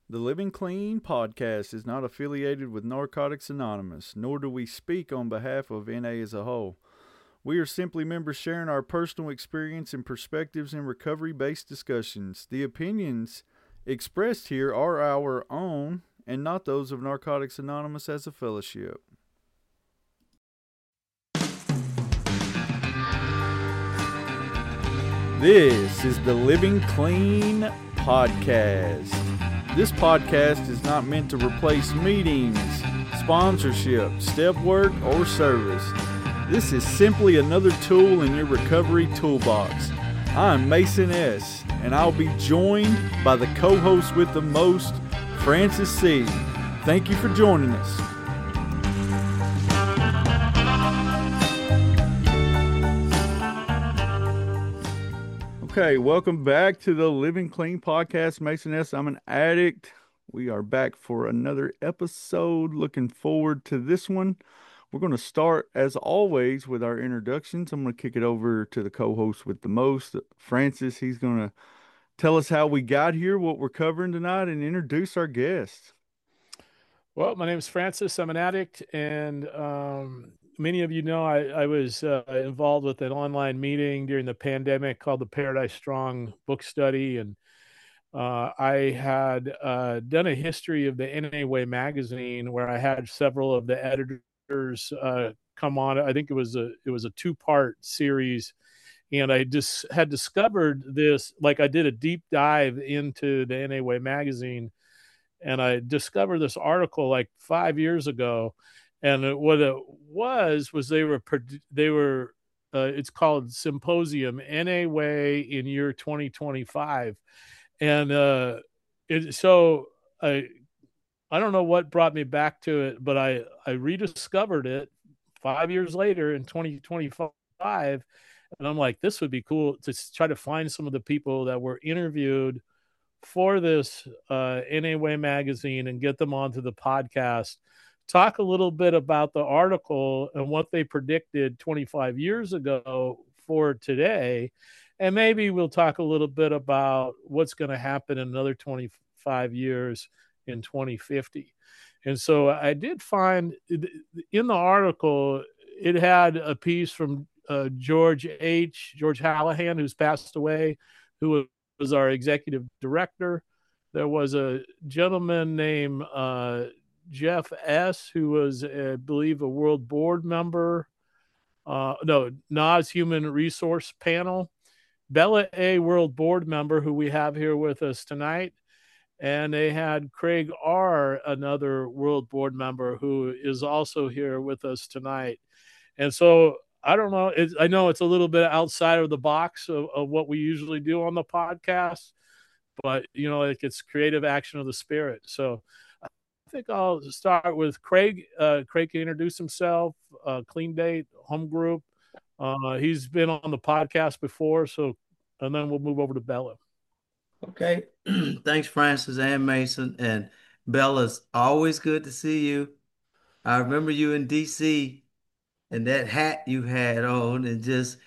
The Living Clean podcast is not affiliated with Narcotics Anonymous, nor do we speak on behalf of NA as a whole. We are simply members sharing our personal experience and perspectives in recovery based discussions. The opinions expressed here are our own and not those of Narcotics Anonymous as a fellowship. This is the Living Clean podcast. This podcast is not meant to replace meetings, sponsorship, step work, or service. This is simply another tool in your recovery toolbox. I'm Mason S., and I'll be joined by the co-host with the most, Francis C. Thank you for joining us. Okay, welcome back to the Living Clean podcast. Mason S. I'm an addict. We are back for another episode. Looking forward to this one. We're going to start, as always, with our introductions. I'm going to kick it over to the co-host with the most, Francis. He's going to tell us how we got here, what we're covering tonight, and introduce our guests. Well, my name is Francis. I'm an addict, and many of you know I was involved with an online meeting during the pandemic called the Paradise Strong Book Study, and I had done a history of the NA Way magazine where I had several of the editors come on. I think it was a two-part series, and I just had discovered this. Like, I did a deep dive into the NA Way magazine, and I discovered this article like 5 years ago, and what it was they were it's called Symposium NA Way in year 2025, and so I don't know what brought me back to it, but I rediscovered it 5 years later in 2025, and I'm like, this would be cool to try to find some of the people that were interviewed for this NA Way magazine and get them onto the podcast. Talk a little bit about the article and what they predicted 25 years ago for today. And maybe we'll talk a little bit about what's going to happen in another 25 years in 2050. And so I did find in the article, it had a piece from George Hallahan, who's passed away, who was our executive director. There was a gentleman named Jeff S., who was, I believe, a world board member. NAS Human Resource Panel. Bella A., world board member, who we have here with us tonight. And they had Craig R., another world board member, who is also here with us tonight. And so I don't know. I know it's a little bit outside of the box of what we usually do on the podcast, but, like, it's creative action of the spirit. So I think I'll start with Craig. Craig can introduce himself, Clean Date, Home Group. He's been on the podcast before, and then we'll move over to Bella. Okay. Thanks, Francis and Mason. And Bella's always good to see you. I remember you in DC and that hat you had on and just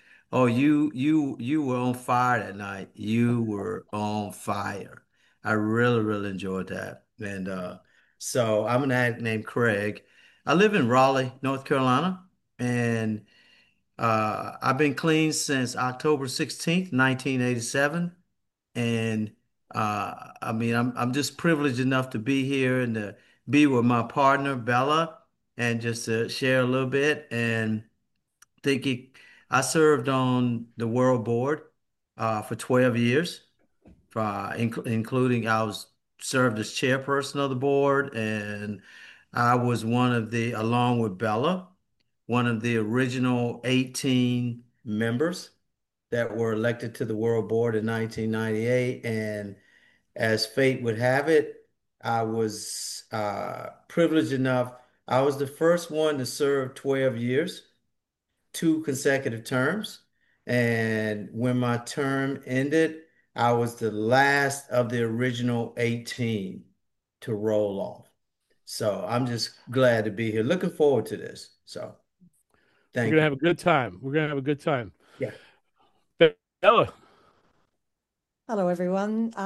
you were on fire that night. You were on fire. I really, really enjoyed that. And so I'm an addict named Craig. I live in Raleigh, North Carolina, and I've been clean since October 16th, 1987. And I mean, I'm just privileged enough to be here and to be with my partner Bella, and just to share a little bit. And think it, I served on the World Board for 12 years, including I was served as chairperson of the board, and I was one of the, along with Bella, one of the original 18 members that were elected to the World Board in 1998. And as fate would have it, I was privileged enough. I was the first one to serve 12 years, two consecutive terms. And when my term ended, I was the last of the original 18 to roll off. So I'm just glad to be here. Looking forward to this. So We're thank going to you. have a good time. We're going to have a good time. Yeah. Bella. Hello, everyone.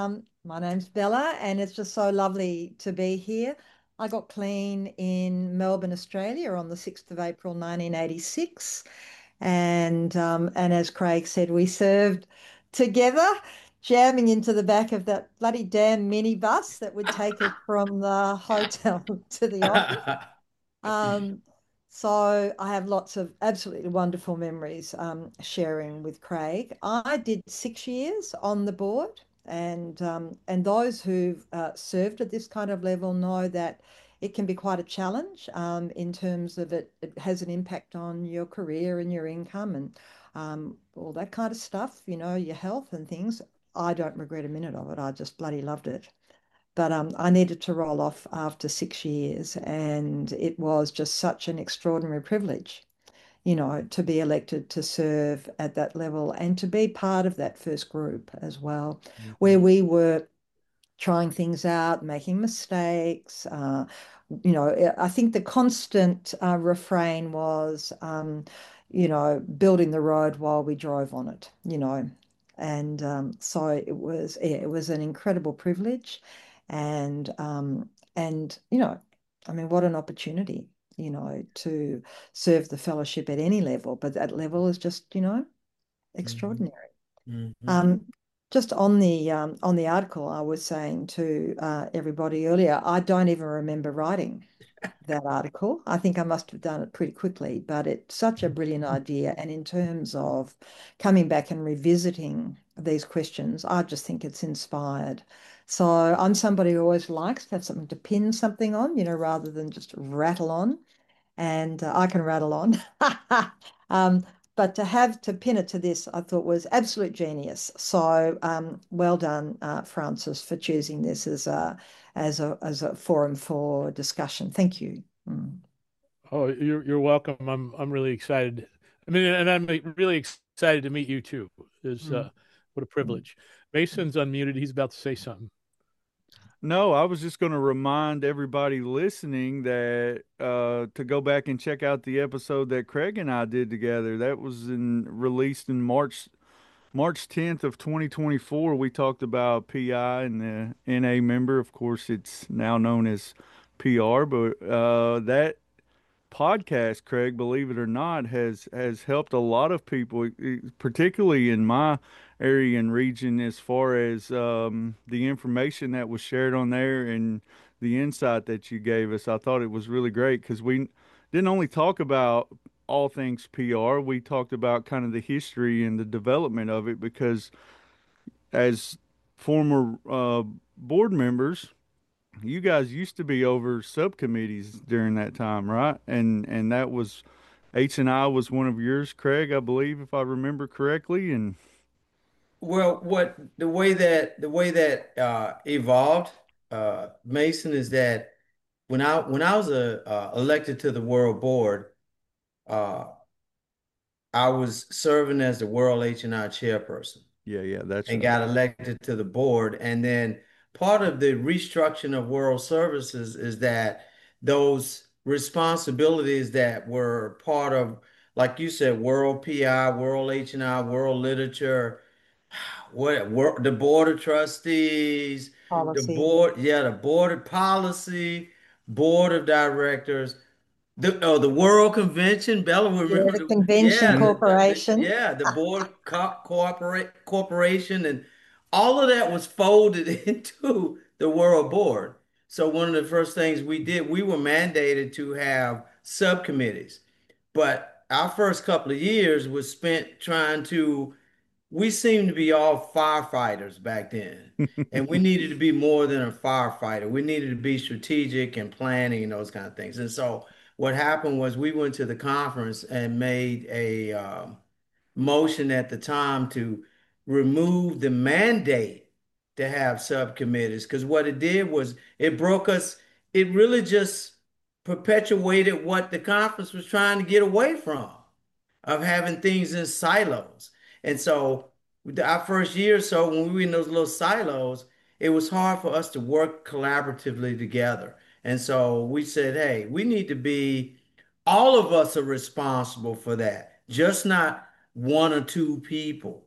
My name's Bella, and it's just so lovely to be here. I got clean in Melbourne, Australia on the 6th of April, 1986. And as Craig said, we served together, jamming into the back of that bloody damn minibus that would take us from the hotel to the office. Um, so I have lots of absolutely wonderful memories sharing with Craig. I did 6 years on the board, and those who've served at this kind of level know that it can be quite a challenge in terms of it has an impact on your career and your income and all that kind of stuff, your health and things. I don't regret a minute of it. I just bloody loved it. But I needed to roll off after 6 years, and it was just such an extraordinary privilege, to be elected to serve at that level and to be part of that first group as well, where Mhm. we were trying things out, making mistakes. I think the constant refrain was, building the road while we drove on it. And so it was an incredible privilege, and I mean, what an opportunity, to serve the fellowship at any level, but that level is just, Mhm. extraordinary. Mhm. Um, just on the article, I was saying to everybody earlier, I don't even remember writing that article. I think I must have done it pretty quickly, but it's such a brilliant idea. And in terms of coming back and revisiting these questions, I just think it's inspired. So I'm somebody who always likes to have something to pin something on, rather than just rattle on, and I can rattle on. um, but to pin it to this, I thought was absolute genius. So well done, Francis, for choosing this as a forum for discussion. Thank you. Mm. Oh, you're welcome. I'm really excited. I mean, and I'm really excited to meet you too. Is Mhm. What a privilege. Mason's unmuted. He's about to say something. No, I was just going to remind everybody listening that to go back and check out the episode that Craig and I did together. That was released in March 10th of 2024. We talked about PI and the NA member. Of course, it's now known as PR, but that podcast, Craig, believe it or not, has helped a lot of people, particularly in my area and region, as far as the information that was shared on there and the insight that you gave us. I thought it was really great because we didn't only talk about all things PR, we talked about kind of the history and the development of it because as former board members, you guys used to be over subcommittees during that time, right? And that was H&I was one of yours, Craig, I believe, if I remember correctly. And Well, what the way that evolved, Mason, is that when I was elected to the World Board, uh, I was serving as the World H&I chairperson yeah, yeah, that's and right. got elected to the board. And then part of the restructuring of World Services is that those responsibilities that were part of, like you said, World PI, World H&I, World Literature, the Board of Trustees, Policy. the Board of Policy, Board of Directors. The World Convention, Bella will Yeah, remember the Convention yeah, Corporation. yeah, the Board Corporation, and all of that was folded into the World Board. So one of the first things we did, we were mandated to have subcommittees. But our first couple of years was spent trying to we seemed to be all firefighters back then. And we needed to be more than a firefighter. We needed to be strategic and planning and those kind of things. And so what happened was we went to the conference and made a motion at the time to remove the mandate to have subcommittees. Because what it did was it broke us, it really just perpetuated what the conference was trying to get away from of having things in silos. And so our first year or so, when we were in those little silos, it was hard for us to work collaboratively together. And so we said, hey, we need to be, all of us are responsible for that, just not one or two people.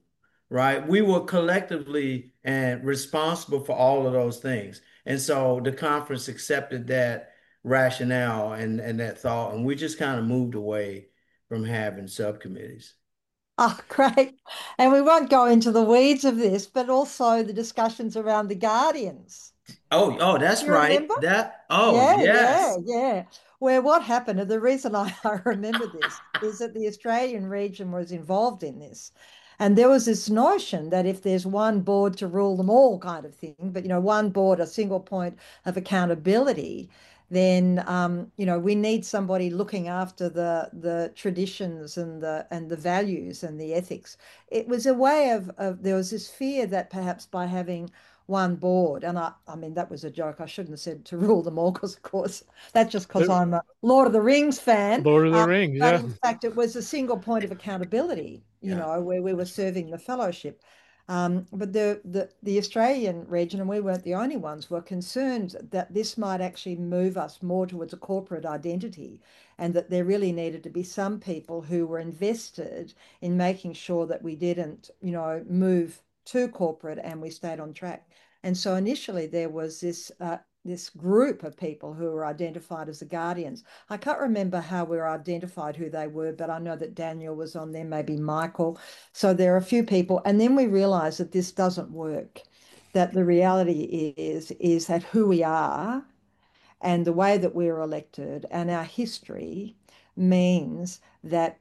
right? We were collectively and responsible for all of those things. And so the conference accepted that rationale and that thought, and we just kind of moved away from having subcommittees. Oh, great. And we won't go into the weeds of this, but also the discussions around the Guardians. Oh, that's You right. remember? Oh, Yeah, yeah, yes. yeah. Where what happened, and the reason I remember this is that the Australian region was involved in this. And there was this notion that if there's one board to rule them all kind of thing, but one board, a single point of accountability, then we need somebody looking after the traditions and the values and the ethics. It was a way of there was this fear that perhaps by having one board. And I mean, that was a joke. I shouldn't have said to rule them all because, of course, that's just because The I'm a Lord of the Rings fan. Lord of the Uh, Rings, but yeah. in fact, it was a single point of accountability, Yeah. where we were serving the fellowship. But the Australian region, and we weren't the only ones, were concerned that this might actually move us more towards a corporate identity, and that there really needed to be some people who were invested in making sure that we didn't, move too corporate and we stayed on track. And so initially there was this group of people who were identified as the Guardians. I can't remember how we were identified who they were, but I know that Daniel was on there, maybe Michael. So there are a few people, and then we realized that this doesn't work. That the reality is that who we are and the way that we're elected and our history means that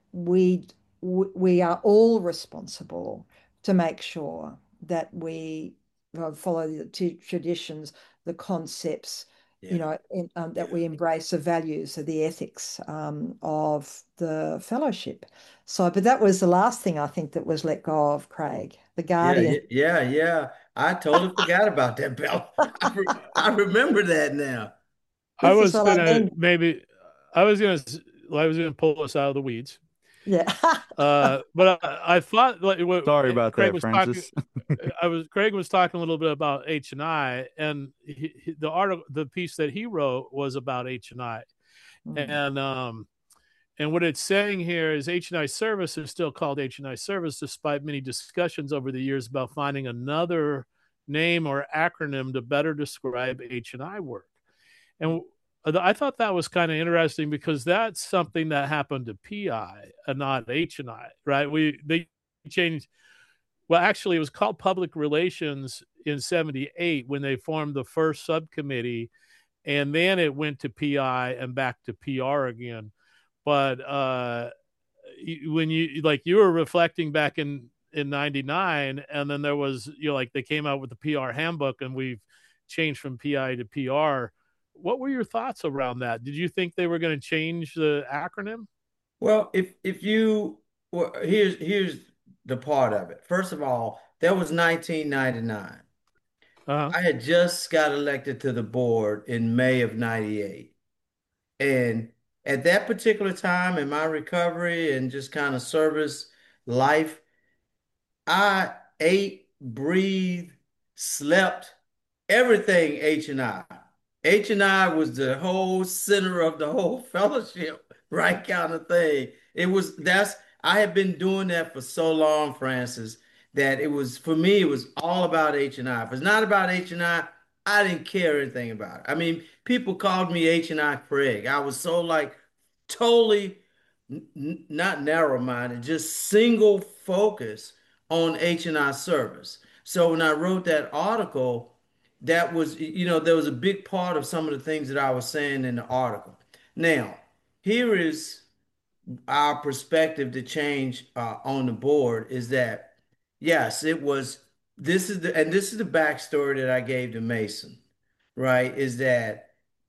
we are all responsible to make sure that we follow the traditions, the concepts, Yeah. that Yeah. we embrace the values of the ethics of the fellowship. So, but that was the last thing I think that was let go of, Craig, the Yeah, Guardian. yeah, yeah, yeah. I totally forgot about that, Bella. I remember that now. I This is was what I gonna mean. maybe I was gonna pull us out of the weeds. Yeah. But I thought like what Sorry about Craig that, was talking. Francis. Craig was talking a little bit about H&I, and the article, the piece that he wrote was about H&I, Mm. and and what it's saying here is H&I Service is still called H&I Service, despite many discussions over the years about finding another name or acronym to better describe H&I work. And I thought that was kind of interesting because that's something that happened to PI and not H&I, right? They changed. Well, actually, it was called Public Relations in '78 when they formed the first subcommittee, and then it went to PI and back to PR again. But when you like you were reflecting back in '99, and then there was like they came out with the PR handbook, and we've changed from PI to PR. What were your thoughts around that? Did you think they were going to change the acronym? Well, if you well, here's the part of it. First of all, that was 1999. Uh-huh. I had just got elected to the board in May of 98. And at that particular time in my recovery and just kind of service life, I ate, breathed, slept, everything H&I. H&I was the whole center of the whole fellowship, right kind of thing. I have been doing that for so long, Francis, that it was, for me, it was all about H&I. If it's not about H&I, I didn't care anything about it. I mean, people called me H&I Craig. I was so like totally not narrow-minded, just single focus on H&I Service. So when I wrote that article, that was, there was a big part of some of the things that I was saying in the article. Now, here is our perspective to change on the board is that, yes, this is the backstory that I gave to Mason, right? Is that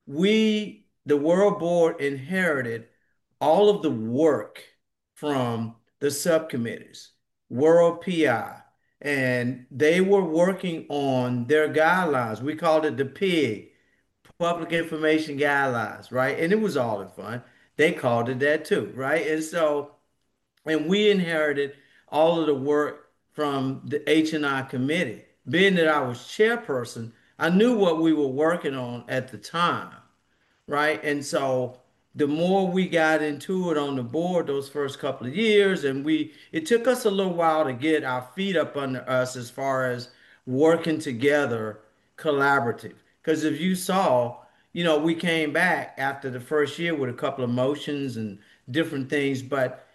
the World Board inherited all of the work from the subcommittees, World PI, and they were working on their guidelines. We called it the PIG, Public Information Guidelines, right? And it was all in fun. They called it that too, right? And we inherited all of the work from the H&I committee. Being that I was chairperson, I knew what we were working on at the time, right? And so the more we got into it on the board those first couple of years, and it took us a little while to get our feet up under us as far as working together collaborative. Because if you saw, we came back after the first year with a couple of motions and different things, but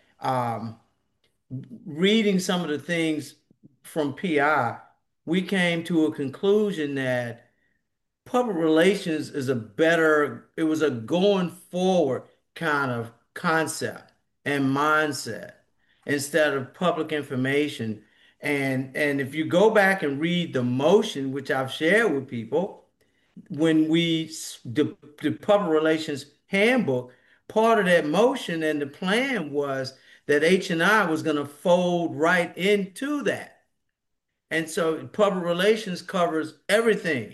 reading some of the things from PI, we came to a conclusion that public relations it was a going forward kind of concept and mindset instead of public information. And if you go back and read the motion, which I've shared with people, when the public relations handbook, part of that motion and the plan was that H&I was going to fold right into that. And so public relations covers everything: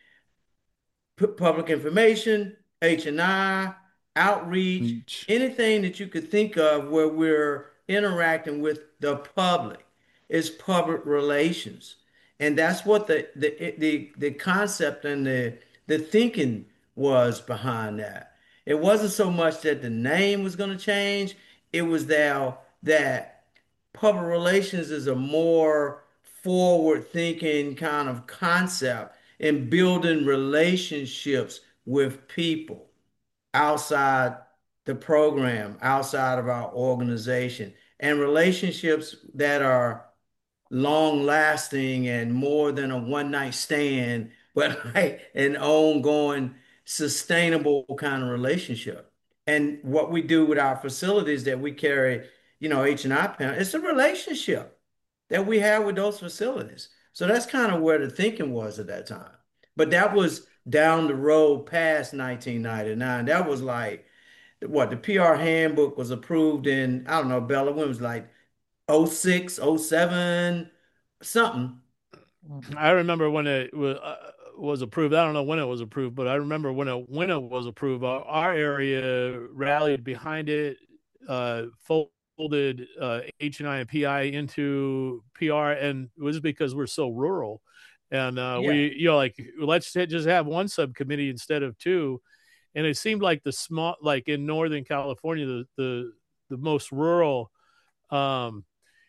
public information, H&I, outreach, Each. anything that you could think of where we're interacting with the public is public relations. And that's what the concept and the thinking was behind that. It wasn't so much that the name was going to change, it was that public relations is a more forward thinking kind of concept in building relationships with people outside the program, outside of our organization, and relationships that are long lasting and more than a one night stand, but like an ongoing, sustainable kind of relationship. And what we do with our facilities that we carry, H&I panel, it's a relationship that we have with those facilities. So that's kind of where the thinking was at that time. But that was down the road past 1999. That was like what the PR handbook was approved in, I don't know, Bella, when it was like '06, '07, something. I remember when it was approved. I don't know when it was approved, but I remember when it was approved. Our area rallied behind it, folded H&I and PI into PR, and it was because we're so rural, and Yeah. like let's just have one subcommittee instead of two. And it seemed like the small, like in Northern California, the most rural um,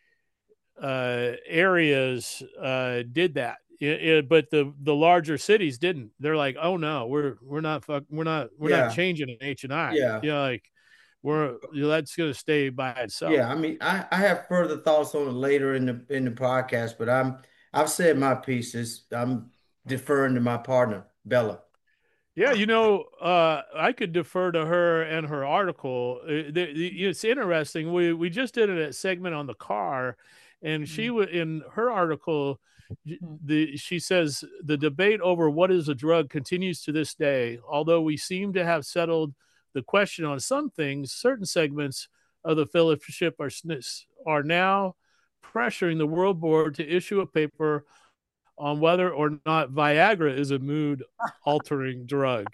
areas did that. But the larger cities didn't. They're like, oh no, we're not Yeah. changing an H&I. Yeah. Like that's going to stay by itself. Yeah. I mean, I have further thoughts on it later in the podcast, but I've said my pieces. I'm deferring to my partner, Bella. Yeah, I could defer to her and her article. It's interesting. We just did a segment on the car, and she Mm. was in her article. She says the debate over what is a drug continues to this day. Although we seem to have settled the question on some things, certain segments of the fellowship are now pressuring the World Board to issue a paper on whether or not Viagra is a mood altering drug.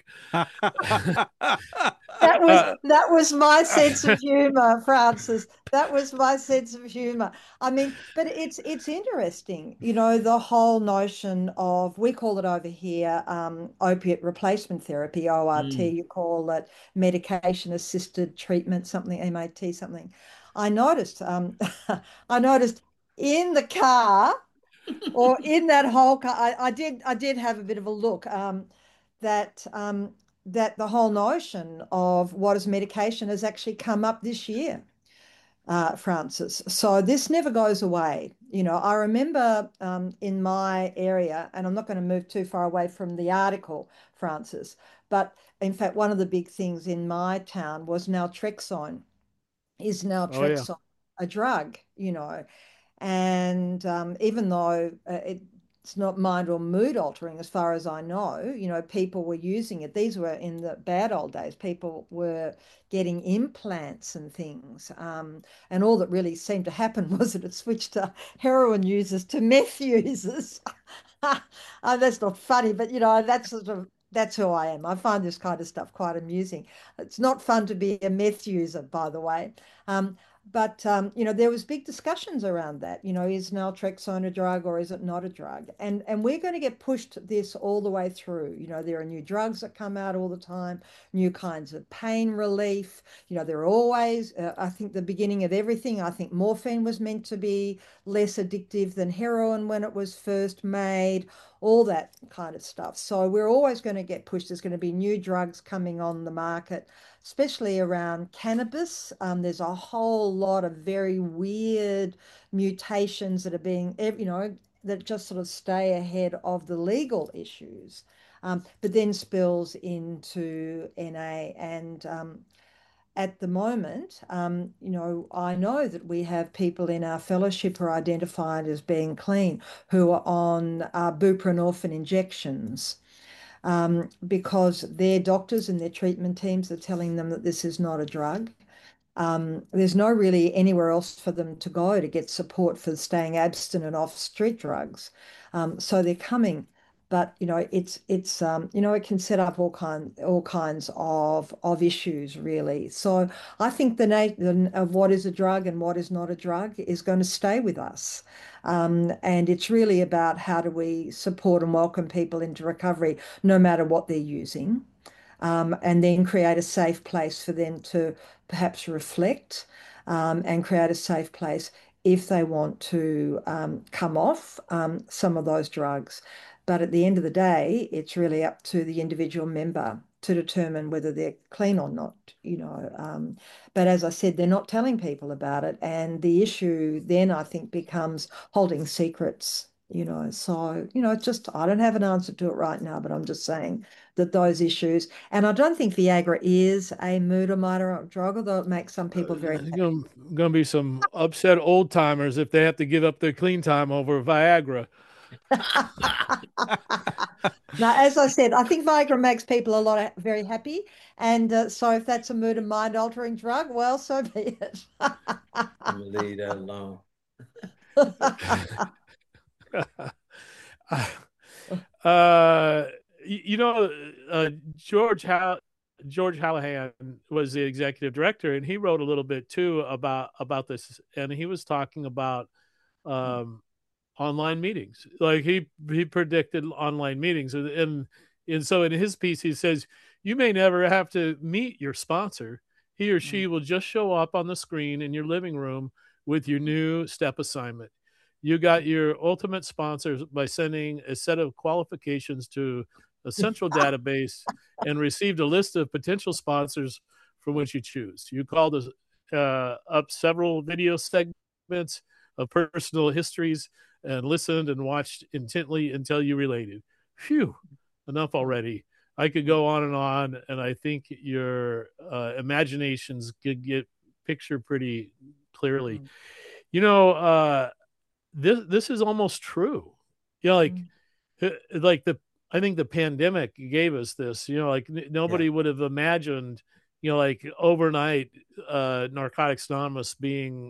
That was my sense of humor, Francis. That was my sense of humor. I mean, but it's interesting, the whole notion of, we call it over here opiate replacement therapy, ORT. Mm. You call it medication assisted treatment, something, MAT, something. I noticed, I noticed in the car, or in that whole car, I did have a bit of a look, that that the whole notion of what is medication has actually come up this year, Francis. So this never goes away. I remember in my area, and I'm not going to move too far away from the article, Francis, but in fact, one of the big things in my town was naltrexone. Is Oh yeah. naltrexone a drug? And even though it's not mind or mood altering, as far as I know, people were using it. These were in the bad old days. People were getting implants and things. And all that really seemed to happen was that it switched to heroin users to meth users. That's not funny, but that's who I am. I find this kind of stuff quite amusing. It's not fun to be a meth user, by the way. Um, but there was big discussions around that. Is naltrexone a drug or is it not a drug? And we're going to get pushed this all the way through. There are new drugs that come out all the time, new kinds of pain relief. There are always, I think the beginning of everything, I think morphine was meant to be less addictive than heroin when it was first made, all that kind of stuff. So we're always going to get pushed. There's going to be new drugs coming on the market, especially around cannabis. There's a whole lot of very weird mutations that are that just sort of stay ahead of the legal issues, but then spills into NA. And at the moment, I know that we have people in our fellowship who are identified as being clean who are on buprenorphine injections, because their doctors and their treatment teams are telling them that this is not a drug. There's no really anywhere else for them to go to get support for staying abstinent off street drugs. So they're coming, but it can set up all kinds of issues really. So I think the nature of what is a drug and what is not a drug is going to stay with us. And it's really about how do we support and welcome people into recovery, no matter what they're using, and then create a safe place for them to perhaps reflect, and create a safe place if they want to come off some of those drugs. But at the end of the day, it's really up to the individual member to determine whether they're clean or not. But as I said, they're not telling people about it. And the issue then, I think, becomes holding secrets. So, it's just, I don't have an answer to it right now, but I'm just saying that those issues, and I don't think Viagra is a mood or moderate drug, although it makes some people very There's happy. going to be some upset old timers if they have to give up their clean time over Viagra. Now, as I said, I think Viagra makes people very happy. And so if that's a mood and mind altering drug, well, so be it. I'm gonna leave that alone. uh, you know, George Hallahan was the executive director, and he wrote a little bit too about this, and he was talking about um, online meetings. Like he predicted online meetings, and so in his piece he says you may never have to meet your sponsor. He or she will just show up on the screen in your living room with your new step assignment. You got your ultimate sponsors by sending a set of qualifications to a central database and received a list of potential sponsors from which you choose. You called up several video segments of personal histories and listened and watched intently until you related. Phew, enough already. I could go on, and I think your imaginations could get picture pretty clearly. You know, this is almost true. Like like the I think the pandemic gave us this. Like nobody Yeah. would have imagined. Like overnight, Narcotics Anonymous being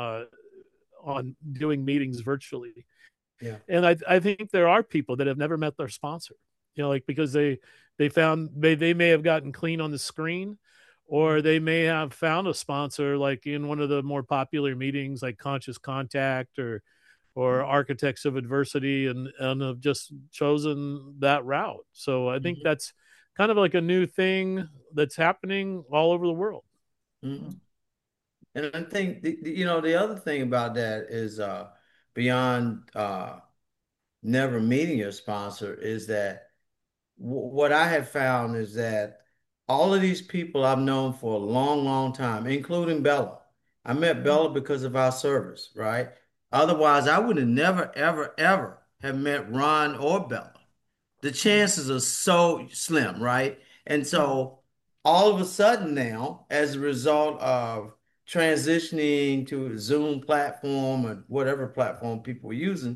on doing meetings virtually. Yeah. And I think there are people that have never met their sponsor, like because they found they may have gotten clean on the screen, or they may have found a sponsor like in one of the more popular meetings like Conscious Contact or Architects of Adversity, and have just chosen that route. So I think Mhm. that's kind of like a new thing that's happening all over the world. Mhm. And I think the other thing about that is beyond never meeting your sponsor is that what I have found is that all of these people I've known for a long, long time, including Bella. I met Bella because of our service, right? Otherwise, I would have never, ever, ever have met Ron or Bella. The chances are so slim, right? And so all of a sudden now, as a result of transitioning to a Zoom platform or whatever platform people were using,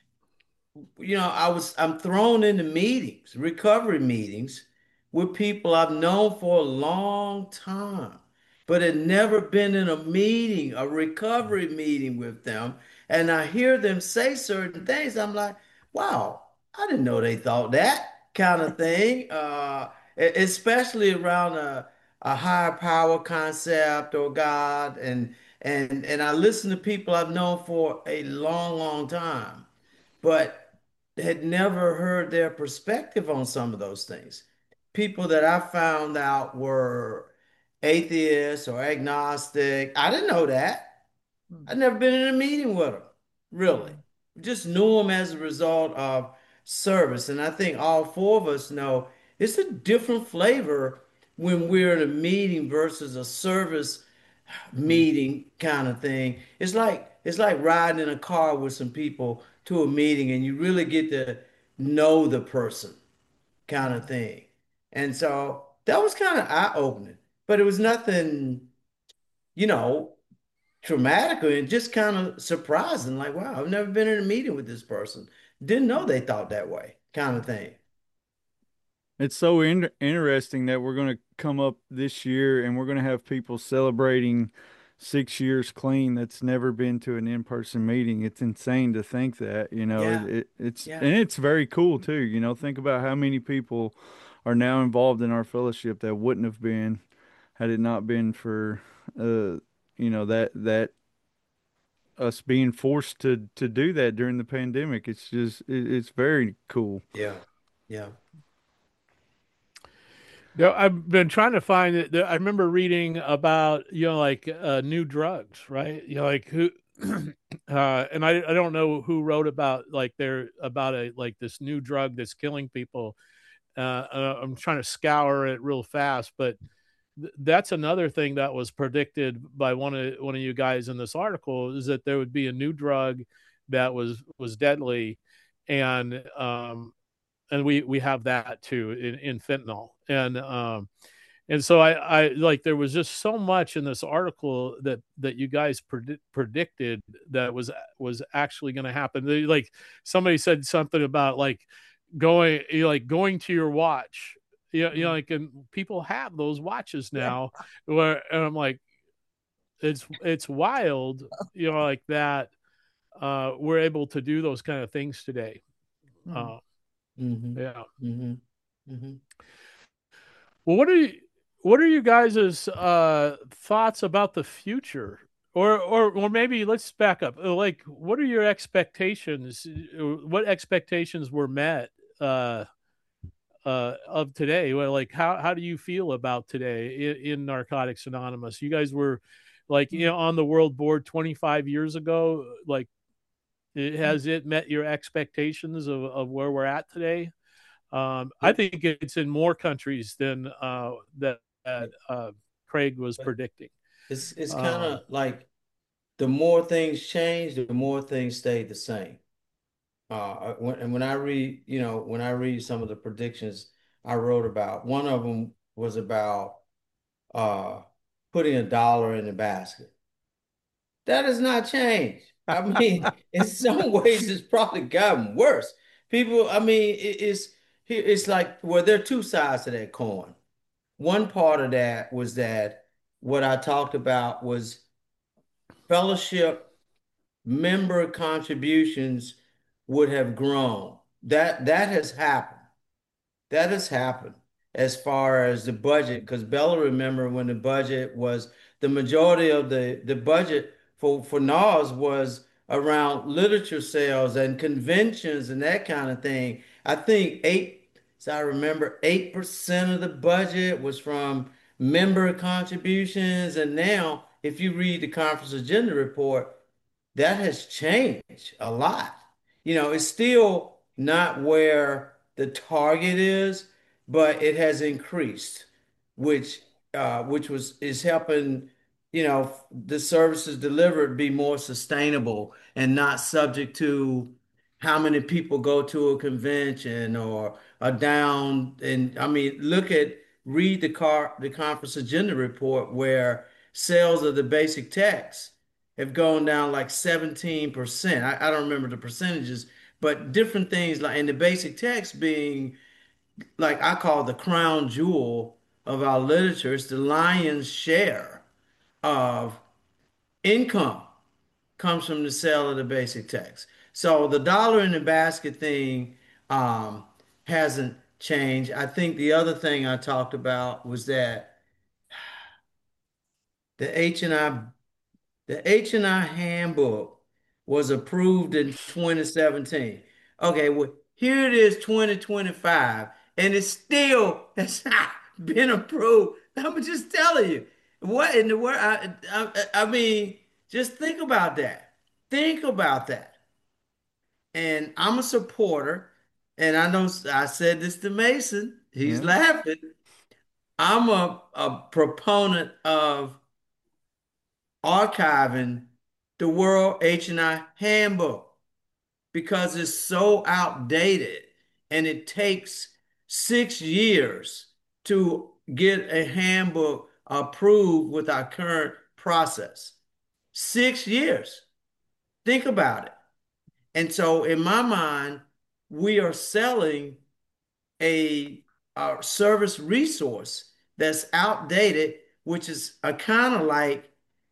I'm thrown into meetings, recovery meetings with people I've known for a long time, but had never been in a meeting, a recovery meeting with them. And I hear them say certain things. I'm like, wow, I didn't know they thought that kind of thing. Especially around a higher power concept or God. And I listen to people I've known for a long, long time, but had never heard their perspective on some of those things. People that I found out were atheists or agnostic. I didn't know that. Mm, I'd never been in a meeting with them, really. mm, Just knew them as a result of service. And I think all four of us know it's a different flavor when we're in a meeting versus a service Mm. meeting kind of thing. It's like riding in a car with some people to a meeting and you really get to know the person kind of mm. thing. And so that was kind of eye-opening, but it was nothing, you know, traumatic and just kind of surprising. Like, wow, I've never been in a meeting with this person. Didn't know they thought that way, kind of thing. It's so interesting that we're going to come up this year and we're going to have people celebrating 6 years clean that's never been to an in-person meeting. It's insane to think that, Yeah, it's yeah. and it's very cool too. Think about how many people are now involved in our fellowship that wouldn't have been had it not been for that us being forced to do that during the pandemic. It's just it's very cool. Yeah, yeah. No, I've been trying to find it. I remember reading about, like new drugs, right? Like who, and I don't know who wrote about like they're about a like this new drug that's killing people. I'm trying to scour it real fast, but that's another thing that was predicted by one of you guys in this article is that there would be a new drug that was deadly, and we have that too in fentanyl, and so I like there was just so much in this article that you guys predicted that was actually going to happen. Like somebody said something about like going to your watch. Mm. Like, and people have those watches now where, and I'm like, it's wild, like that. We're able to do those kind of things today. Mm. Uh, Mm-hmm. yeah. Mm-hmm. Mm-hmm. Well, what are you guys' thoughts about the future? Or maybe let's back up. Like, what are your expectations? What expectations were met uh, of today? Well, like, how do you feel about today in Narcotics Anonymous? You guys were like, Mm. on the world board 25 years ago. Like, Mm. has it met your expectations of where we're at today? I Yeah. think it's in more countries than that Yeah. Craig was But predicting. it's kind Um, of like the more things change, the more things stay the same. When I read, when I read some of the predictions I wrote about, one of them was about uh, putting a dollar in the basket. That has not changed. I mean, in some ways, it's probably gotten worse. People, I mean, it's like, well, there are two sides to that coin. One part of that was that what I talked about was fellowship member contributions would have grown. That has happened. That has happened as far as the budget, because Bella remember when the budget was the majority of the budget for NAS was around literature sales and conventions and that kind of thing. I think as I remember, 8% of the budget was from member contributions. And now, if you read the conference agenda report, that has changed a lot. It's still not where the target is, but it has increased, which which was is helping, the services delivered be more sustainable and not subject to how many people go to a convention or are down. And I mean, read the conference agenda report where sales of the basic text have gone down like 17%. I don't remember the percentages, but different things like in the basic text being like I call the crown jewel of our literature. It's the lion's share of income comes from the sale of the basic text. So the dollar in the basket thing um, hasn't changed. I think the other thing I talked about was that the H&I The H&I handbook was approved in 2017. Okay, well, here it is 2025, and it still has not been approved. I'm just telling you. What in the world? I mean, just think about that. Think about that. And I'm a supporter, and I know I said this to Mason. He's Yeah. laughing. I'm a proponent of archiving the World H&I Handbook because it's so outdated and it takes 6 years to get a handbook approved with our current process. 6 years. Think about it. And so, in my mind, we are selling a, a service resource that's outdated, which is a kind of like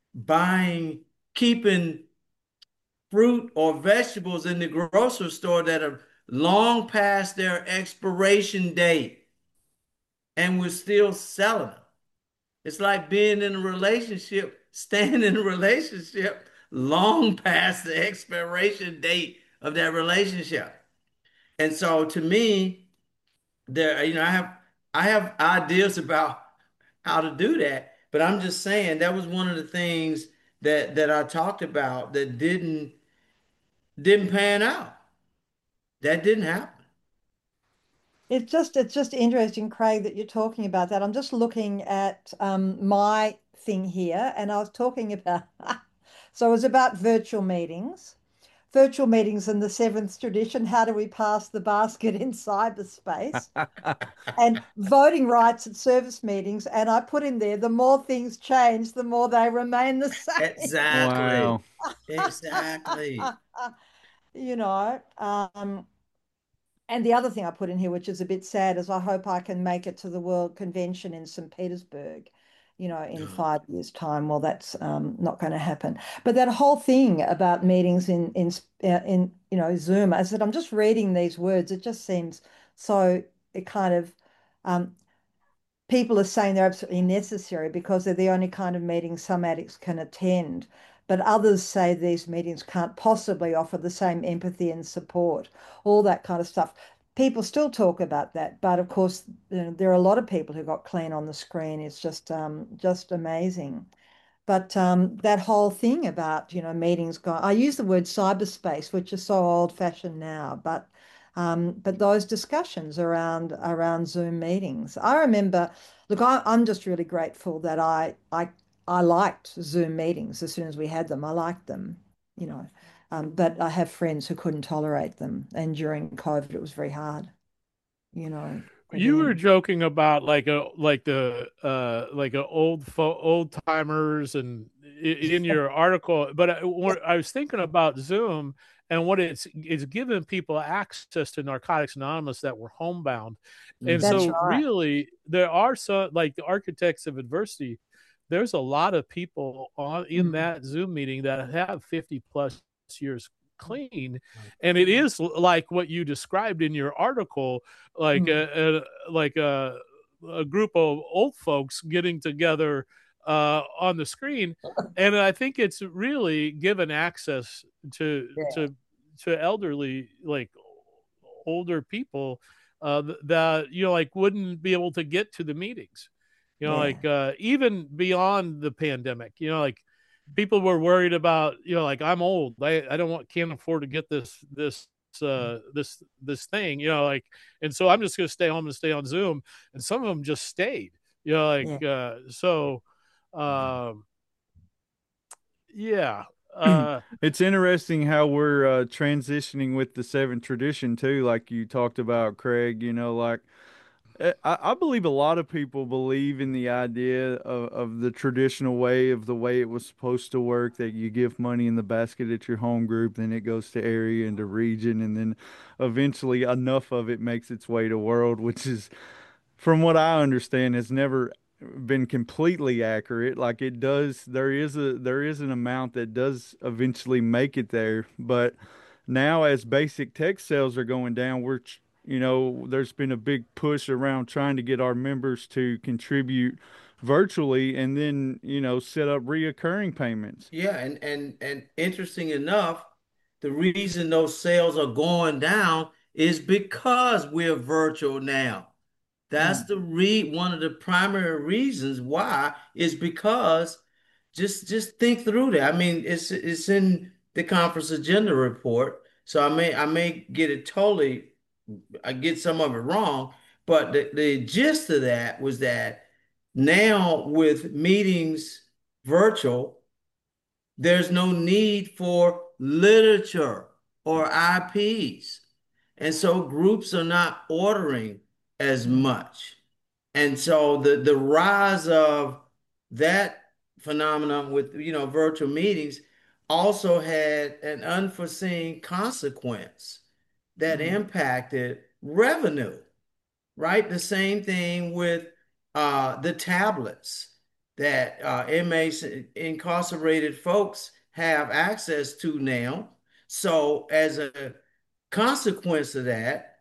keeping fruit or vegetables in the grocery store that are long past their expiration date and we're still selling them. It's like being in a relationship, staying in a relationship long past the expiration date of that relationship. And so to me, I have ideas about how to do that, but I'm just saying that was one of the things that I talked about that didn't pan out. That didn't happen. It's just interesting, Craig, that you're talking about that. I'm just looking at my thing here, and I was talking about so it was about virtual meetings in the seventh tradition. How do we pass the basket in cyberspace? And voting rights at service meetings. And I put in there, the more things change, the more they remain the same. Exactly. Wow. Exactly. You know, and the other thing I put in here, which is a bit sad, is I hope I can make it to the World Convention in St. Petersburg, in 5 years' time. Well, that's not going to happen. But that whole thing about meetings in Zoom, I said, I'm just reading these words. It just seems so it kind of um, people are saying they're absolutely necessary because they're the only kind of meetings some addicts can attend. But others say these meetings can't possibly offer the same empathy and support, all that kind of stuff. People still talk about that, but of course, there are a lot of people who got clean on the screen. It's just amazing. But that whole thing about, meetings going, I use the word cyberspace, which is so old-fashioned now, but those discussions around Zoom meetings. I remember, look, I'm just really grateful that I liked Zoom meetings as soon as we had them. I liked them, you know. But I have friends who couldn't tolerate them, and during COVID, it was very hard, for You were them. joking about like a old timers and in your article, but I was thinking about Zoom and what it's given people access to Narcotics Anonymous that were homebound, and That's Mhm. so right. really there are some like the architects of adversity. There's a lot of people on in Mm. that Zoom meeting that have 50 plus years clean, and it is like what you described in your article, like Mm. a group of old folks getting together on the screen, and I think it's really given access to Yeah. to to elderly, like older people, that like wouldn't be able to get to the meetings, Yeah. like even beyond the pandemic, like people were worried about, like I'm old, I don't want can't afford to get this thing, like, and so I'm just going to stay home and stay on Zoom, and some of them just stayed, like Yeah. so um yeah uh It's interesting how we're transitioning with the seventh tradition too, like you talked about, Craig. Like I believe a lot of people believe in the idea of the traditional way of the way it was supposed to work, that you give money in the basket at your home group, then it goes to area and to region, and then eventually enough of it makes its way to world, which is, from what I understand, has never been completely accurate. Like it does, there is an amount that does eventually make it there, but now as basic tech sales are going down, there's been a big push around trying to get our members to contribute virtually and then, set up reoccurring payments. Yeah, and interesting enough, the reason those sales are going down is because we're virtual now. That's Mm. the one of the primary reasons why is because just think through that. I mean, it's in the conference agenda report, so I may get it totally, I get some of it wrong, but the gist of that was that now with meetings virtual, there's no need for literature or IPs. And so groups are not ordering as Mm. much. And so the rise of that phenomenon with virtual meetings also had an unforeseen consequence that Mm. impacted revenue, right? The same thing with the tablets that inmates, incarcerated folks have access to now. So as a consequence of that,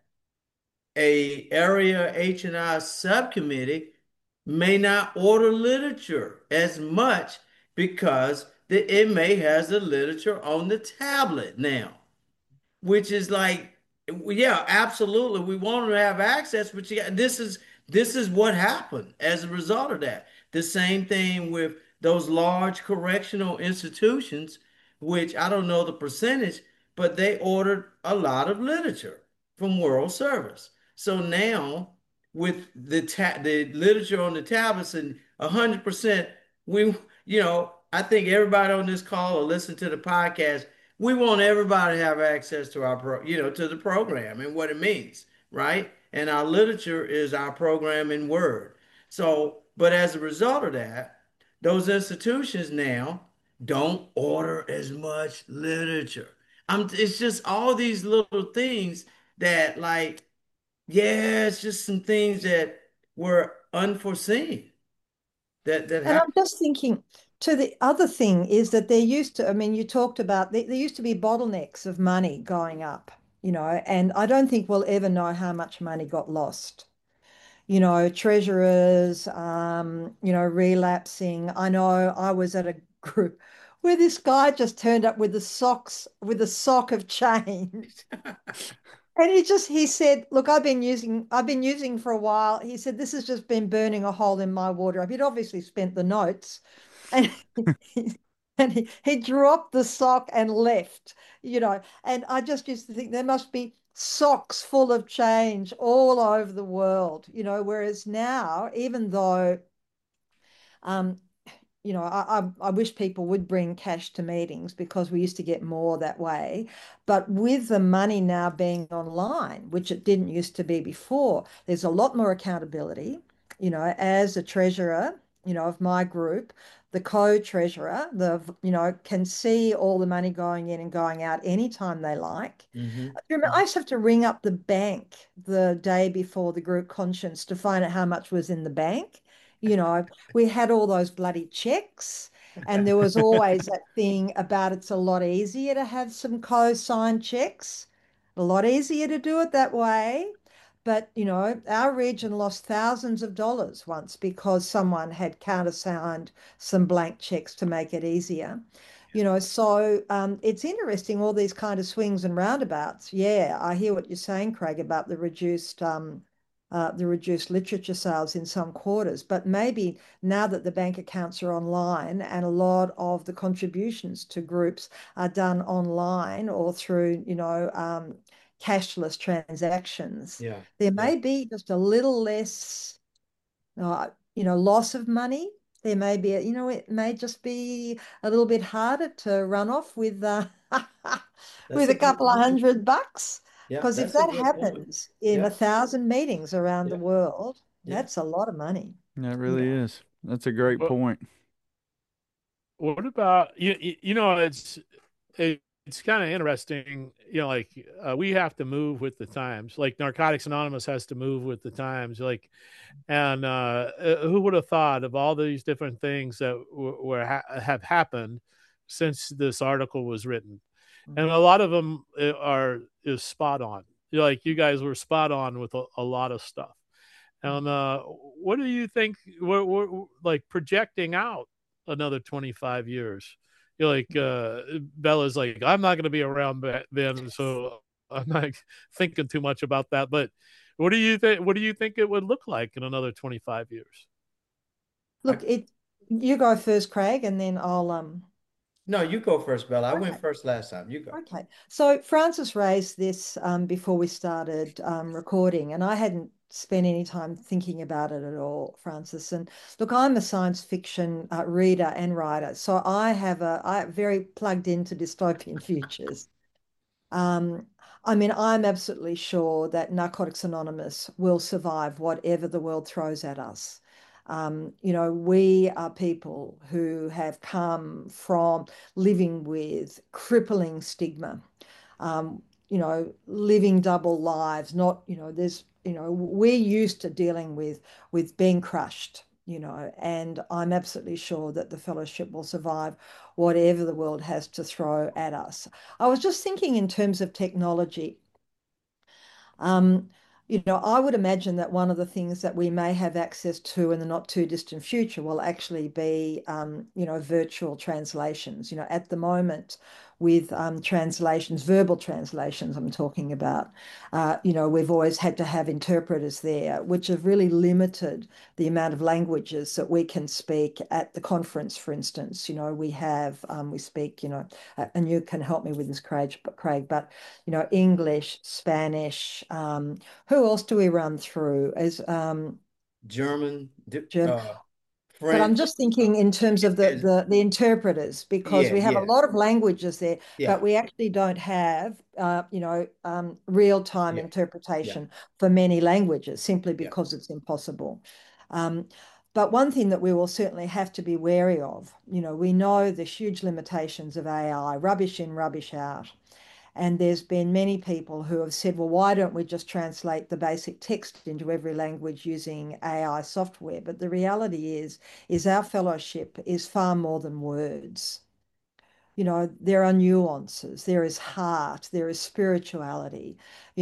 a area H&I subcommittee may not order literature as much because the inmate has the literature on the tablet now, which is like, yeah, absolutely. We want them to have access, but this is what happened as a result of that. The same thing with those large correctional institutions, which I don't know the percentage, but they ordered a lot of literature from World Service. So now with the literature on the tablets and 100%, we I think everybody on this call or listen to the podcast, we want everybody to have access to to the program and what it means, right? And our literature is our program in Word. So, but as a result of that, those institutions now don't order as much literature. It's just all these little things that, like, yeah, it's just some things that were unforeseen that And happened. I'm just thinking, to the other thing is that there used to, I mean, you talked about there used to be bottlenecks of money going up, and I don't think we'll ever know how much money got lost. Treasurers, relapsing. I know I was at a group where this guy just turned up with the socks, with a sock of change. And he said, look, I've been using for a while. He said, this has just been burning a hole in my wardrobe. He'd obviously spent the notes and he, and he dropped the sock and left. And I just used to think there must be socks full of change all over the world, whereas now, even though um, I wish people would bring cash to meetings because we used to get more that way. But with the money now being online, which it didn't used to be before, there's a lot more accountability. As a treasurer, of my group, the co-treasurer, can see all the money going in and going out anytime they like. Hmm. I used to have to ring up the bank the day before the group conscience to find out how much was in the bank. You know, we had all those bloody checks, and there was always that thing about it's a lot easier to have some co-signed checks, a lot easier to do it that way. But our region lost thousands of dollars once because someone had countersigned some blank checks to make it easier. So it's interesting, all these kind of swings and roundabouts. Yeah, I hear what you're saying, Craig, about the reduced literature sales in some quarters. But maybe now that the bank accounts are online and a lot of the contributions to groups are done online or through, cashless transactions, Yeah, there yeah. may be just a little less, loss of money. There may be, it may just be a little bit harder to run off with That's with a a good couple of point. $100. Yeah, Because if that's a that good point. happens in Yeah, 1,000 meetings around the yeah, world, yeah. that's a lot of money. That You really know. is. That's a great But point. what about it's kind of interesting, like we have to move with the times. Like Narcotics Anonymous has to move with the times. Like, and who would have thought of all these different things that have happened since this article was written? And Mm. a lot of them is spot on. like you guys were spot on with a lot of stuff. And what do you think? We're like projecting out another 25 years. You're like Bella's like, I'm not going to be around then, so I'm not thinking too much about that. But what do you think? What do you think it would look like in another 25 years? Look, you go first, Craig, and then I'll No, you go first, Bella. I went Okay. first last time. You go. Okay. So Francis raised this before we started recording, and I hadn't spent any time thinking about it at all, Francis. And look, I'm a science fiction reader and writer, so I very plugged into dystopian futures. Um, I mean, I'm absolutely sure that Narcotics Anonymous will survive whatever the world throws at us. We are people who have come from living with crippling stigma, living double lives, not, we're used to dealing with being crushed, and I'm absolutely sure that the fellowship will survive whatever the world has to throw at us. I was just thinking in terms of technology. Um, I would imagine that one of the things that we may have access to in the not too distant future will actually be, virtual translations. At the moment, with translations, verbal translations, I'm talking about, we've always had to have interpreters there, which have really limited the amount of languages that we can speak at the conference, for instance. We speak, and you can help me with this, Craig, but English, Spanish. Who else do we run through? As German, German. But I'm French. just thinking in terms of the, Is- the the interpreters, because yeah, we have a yeah, lot of languages there, yeah, but we actually don't have real-time yeah, yeah, interpretation for many languages simply yeah. because it's impossible. Um, but one thing that we will certainly have to be wary of, we know the huge limitations of AI, rubbish in, rubbish out. And there's been many people who have said, well, why don't we just translate the basic text into every language using AI software? But the reality is our fellowship is far more than words. There are nuances, there is heart, there is spirituality.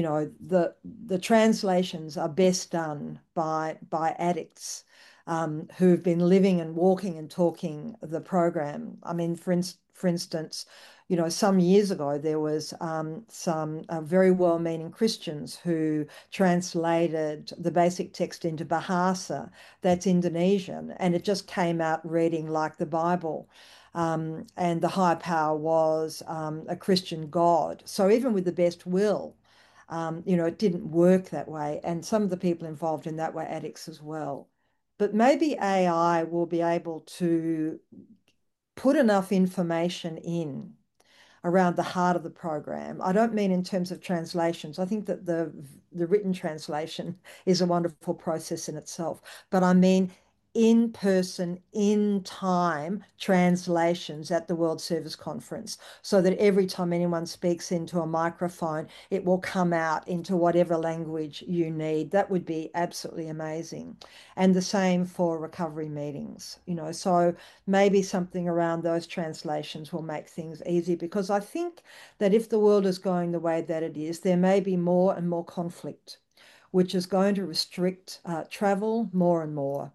The translations are best done by addicts who've been living and walking and talking the program. I mean, for instance, some years ago there was some very well-meaning Christians who translated the basic text into Bahasa, that's Indonesian, and it just came out reading like the Bible. And the high power was a Christian God. So even with the best will, it didn't work that way. And some of the people involved in that were addicts as well. But maybe AI will be able to put enough information in around the heart of the program. I don't mean in terms of translations. I think that the written translation is a wonderful process in itself, but I mean in person, in time translations at the World Service Conference, so that every time anyone speaks into a microphone, it will come out into whatever language you need. That would be absolutely amazing. And the same for recovery meetings, so maybe something around those translations will make things easy, because I think that if the world is going the way that it is, there may be more and more conflict, which is going to restrict travel more and more.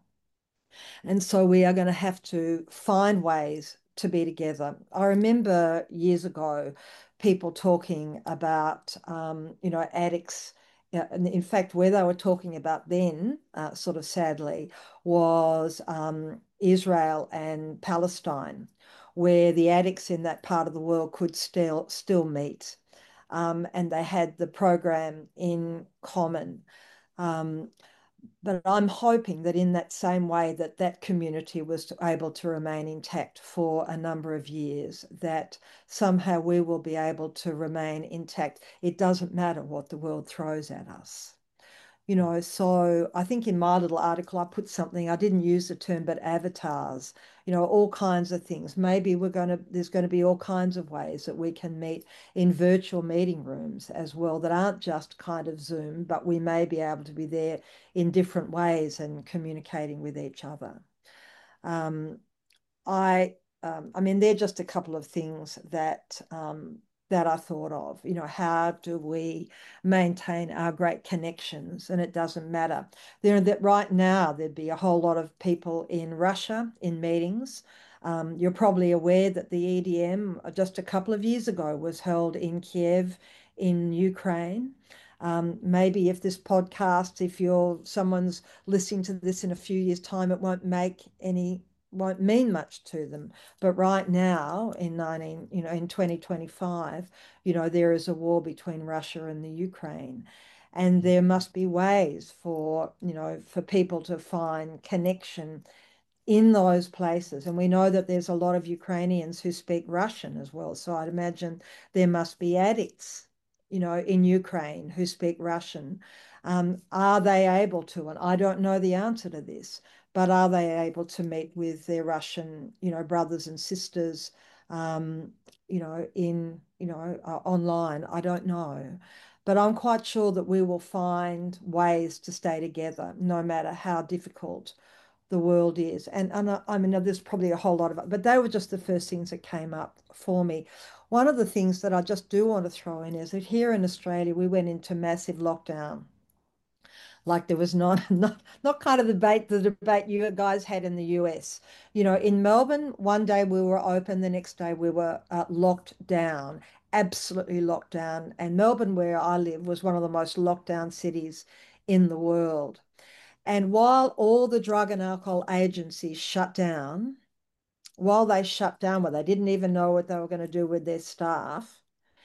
And so we are going to have to find ways to be together. I remember years ago people talking about, addicts. And in fact, where they were talking about then, sort of sadly, was Israel and Palestine, where the addicts in that part of the world could still meet. And they had the program in common. Um, but I'm hoping that in that same way that that community was able to remain intact for a number of years, that somehow we will be able to remain intact. It doesn't matter what the world throws at us. So I think in my little article, I put something, I didn't use the term, but avatars, all kinds of things. Maybe there's going to be all kinds of ways that we can meet in virtual meeting rooms as well, that aren't just kind of Zoom, but we may be able to be there in different ways and communicating with each other. Um, I mean, they're just a couple of things that that are thought of. How do we maintain our great connections? And it doesn't matter. That right now there'd be a whole lot of people in Russia in meetings. You're probably aware that the EDM just a couple of years ago was held in Kiev in Ukraine. Maybe if this podcast, if someone's listening to this in a few years' time, it won't mean much to them. But right now, in 2025, there is a war between Russia and the Ukraine, and there must be ways for people to find connection in those places. And we know that there's a lot of Ukrainians who speak Russian as well. So I'd imagine there must be addicts, in Ukraine who speak Russian. Are they able to? And I don't know the answer to this, but are they able to meet with their Russian, brothers and sisters, online? I don't know. But I'm quite sure that we will find ways to stay together, no matter how difficult the world is. I mean, there's probably a whole lot of it, but they were just the first things that came up for me. One of the things that I just do want to throw in is that here in Australia, we went into massive lockdown. Like there was not kind of the debate you guys had in the US. In Melbourne, one day we were open, the next day we were locked down, absolutely locked down. And Melbourne, where I live, was one of the most locked down cities in the world. And while all the drug and alcohol agencies shut down, while they shut down, where they didn't even know what they were going to do with their staff,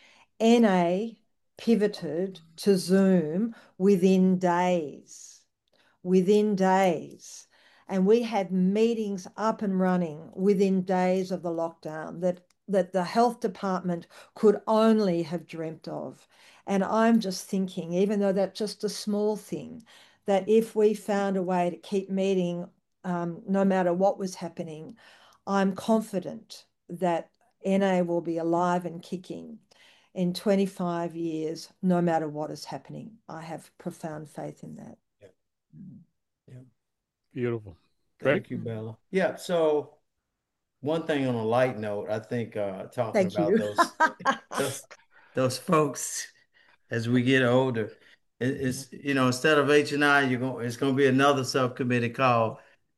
NA pivoted to Zoom within days. Within days. And we had meetings up and running within days of the lockdown that the health department could only have dreamt of. And I'm just thinking, even though that's just a small thing, that if we found a way to keep meeting, no matter what was happening, I'm confident that NA will be alive and kicking in 25 years, no matter what is happening. I have profound faith in that. Yeah. Yeah. Beautiful. Thank you, Bella. Yeah. So one thing on a light note, I think talking Thank about you. those those folks as we get older, it's instead of H&I, it's gonna be another subcommittee called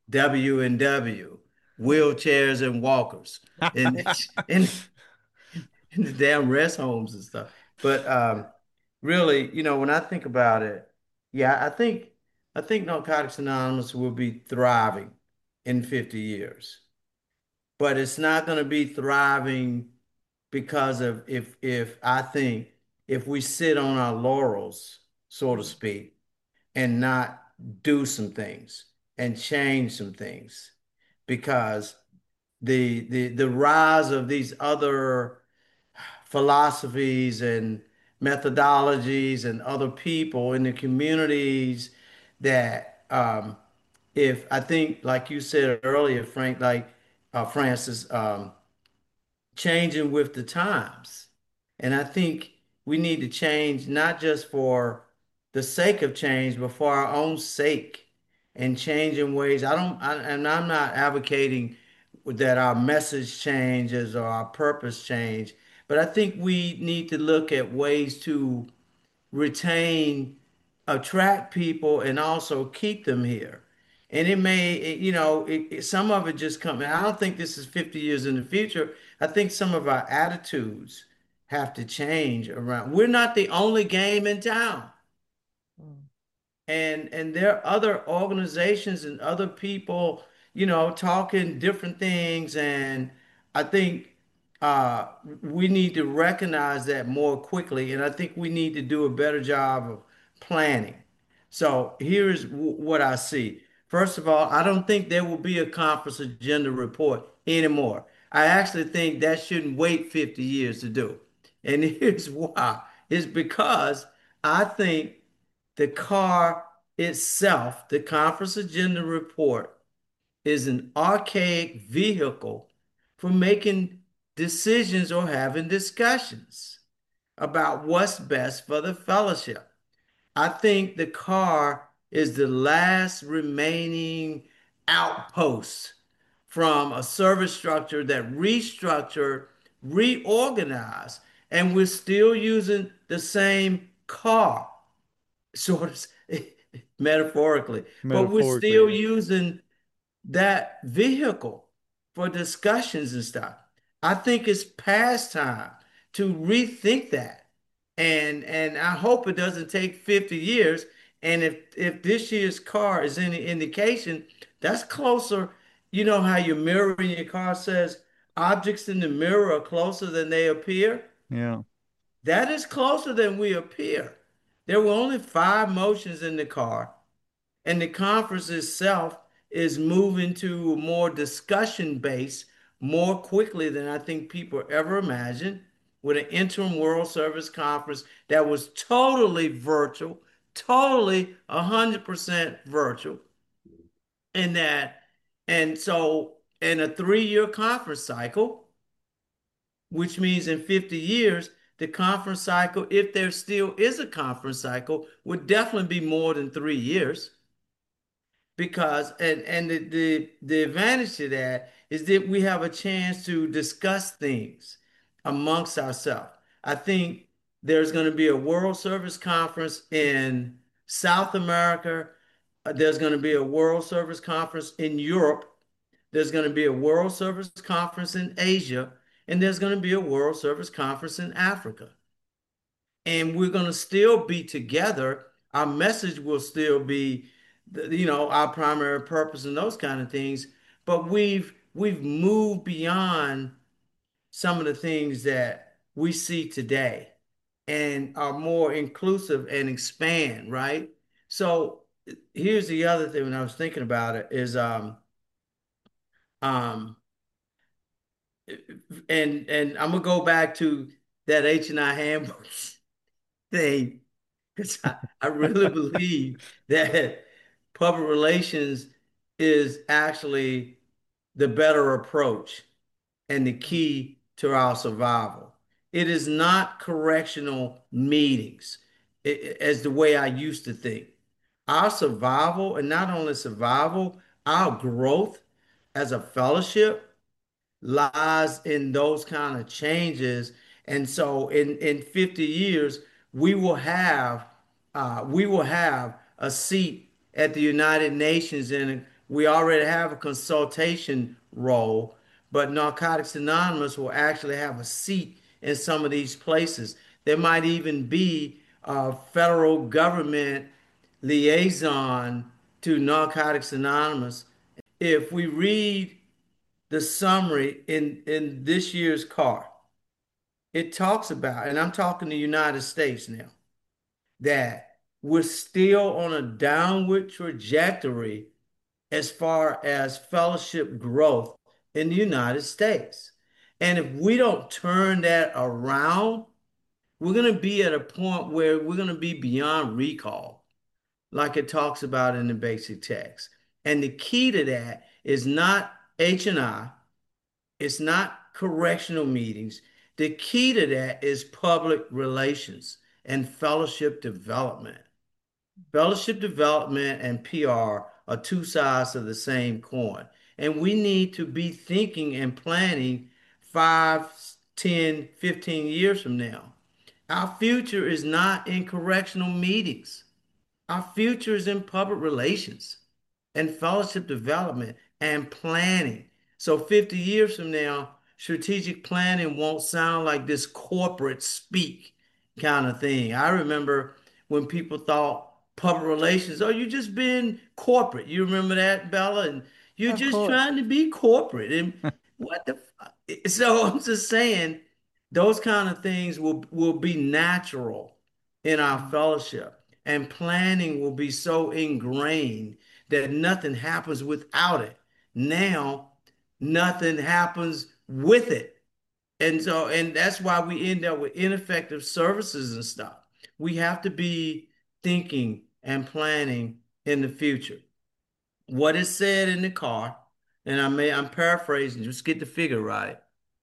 W&W, wheelchairs and walkers, and in the damn rest homes and stuff. But really, when I think about it, yeah, I think Narcotics Anonymous will be thriving in 50 years. But it's not going to be thriving because of if I think if we sit on our laurels, so to speak, and not do some things and change some things, because the rise of these other philosophies and methodologies and other people in the communities that if I think like you said earlier, Frank, like Francis, changing with the times. And I think we need to change not just for the sake of change, but for our own sake and change in ways. And I'm not advocating that our message changes or our purpose change, but I think we need to look at ways to retain, attract people, and also keep them here. And some of it just come. And I don't think this is 50 years in the future. I think some of our attitudes have to change around. We're not the only game in town. And there are other organizations and other people, talking different things. And I think uh, we need to recognize that more quickly. And I think we need to do a better job of planning. So here's what I see. First of all, I don't think there will be a conference agenda report anymore. I actually think that shouldn't wait 50 years to do. And here's why. It's because I think the car itself, the conference agenda report, is an archaic vehicle for making decisions or having discussions about what's best for the fellowship. I think the car is the last remaining outpost from a service structure that restructured, reorganized, and we're still using the same car, sort of metaphorically, but we're still Metaphorically. using that vehicle for discussions and stuff. I think it's past time to rethink that. And I hope it doesn't take 50 years. And if this year's car is any indication, that's closer. You know how your mirror in your car says objects in the mirror are closer than they appear? Yeah. That is closer than we appear. There were only five motions in the car. And the conference itself is moving to a more discussion base more quickly than I think people ever imagined, with an interim World Service Conference that was totally virtual, totally 100% virtual, and that, and so in a 3-year conference cycle, which means in 50 years, the conference cycle, if there still is a conference cycle, would definitely be more than 3 years because and the advantage to that is that we have a chance to discuss things amongst ourselves. I think there's going to be a World Service Conference in South America. There's going to be a World Service Conference in Europe. There's going to be a World Service Conference in Asia, and there's going to be a World Service Conference in Africa, and we're going to still be together. Our message will still be, our primary purpose and those kind of things. But we've moved beyond some of the things that we see today and are more inclusive and expand, right? So here's the other thing when I was thinking about it is um and I'm gonna go back to that H&I handbook thing. Because I really believe that public relations is actually the better approach and the key to our survival. It is not correctional meetings as the way I used to think. Our survival, and not only survival, our growth as a fellowship lies in those kind of changes. And so in 50 years, we will have a seat at the United Nations, and we already have a consultation role, but Narcotics Anonymous will actually have a seat in some of these places. There might even be a federal government liaison to Narcotics Anonymous. If we read the summary in this year's car, it talks about, and I'm talking the United States now, that we're still on a downward trajectory as far as fellowship growth in the United States. And if we don't turn that around, we're going to be at a point where we're going to be beyond recall, like it talks about in the basic text. And the key to that is not H&I, it's not correctional meetings. The key to that is public relations and fellowship development. Fellowship development and PR are two sides of the same coin. And we need to be thinking and planning 5, 10, 15 years from now. Our future is not in correctional meetings. Our future is in public relations and fellowship development and planning. So 50 years from now, strategic planning won't sound like this corporate speak kind of thing. I remember when people thought public relations, oh, you just being corporate. You remember that, Bella? And you're Of just course. trying to be corporate. And what the fuck? So I'm just saying those kind of things will be natural in our fellowship. And planning will be so ingrained that nothing happens without it. Now, nothing happens with it. And that's why we end up with ineffective services and stuff. We have to be thinking and planning in the future. What is said in the car, and I'm paraphrasing, just get the figure right.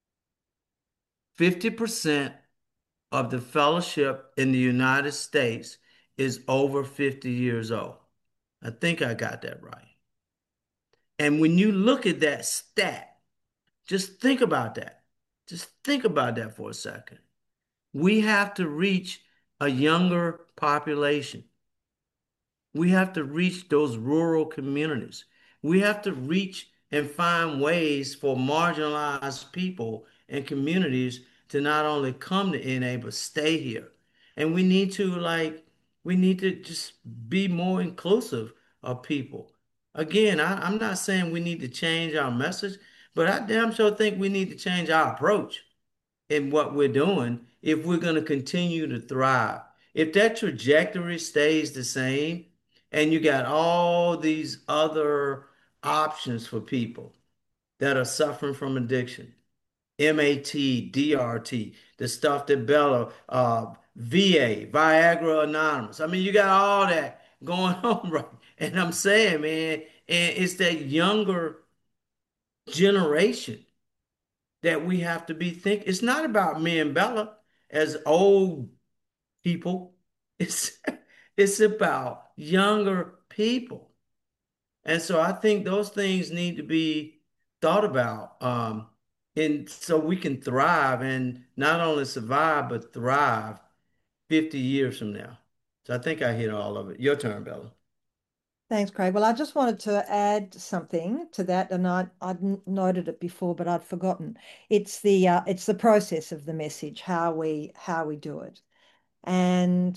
50% of the fellowship in the United States is over 50 years old. I think I got that right. And when you look at that stat, just think about that. Just think about that for a second. We have to reach a younger population. We have to reach those rural communities. We have to reach and find ways for marginalized people and communities to not only come to NA, but stay here. And we need to just be more inclusive of people. Again, I'm not saying we need to change our message, but I damn sure think we need to change our approach in what we're doing if we're going to continue to thrive. If that trajectory stays the same and you got all these other options for people that are suffering from addiction, MAT, DRT, the stuff that Bella, VA, Viagra Anonymous. I mean, you got all that going on, right? And I'm saying, man, and it's that younger generation that we have to be think. It's not about me and Bella as old people. It's it's about younger people. And so I think those things need to be thought about. And so we can thrive and not only survive, but thrive 50 years from now. So I think I hit all of it. Your turn, Bella. Thanks, Craig. Well, I just wanted to add something to that, and I'd noted it before, but I'd forgotten. It's the process of the message, how we do it, and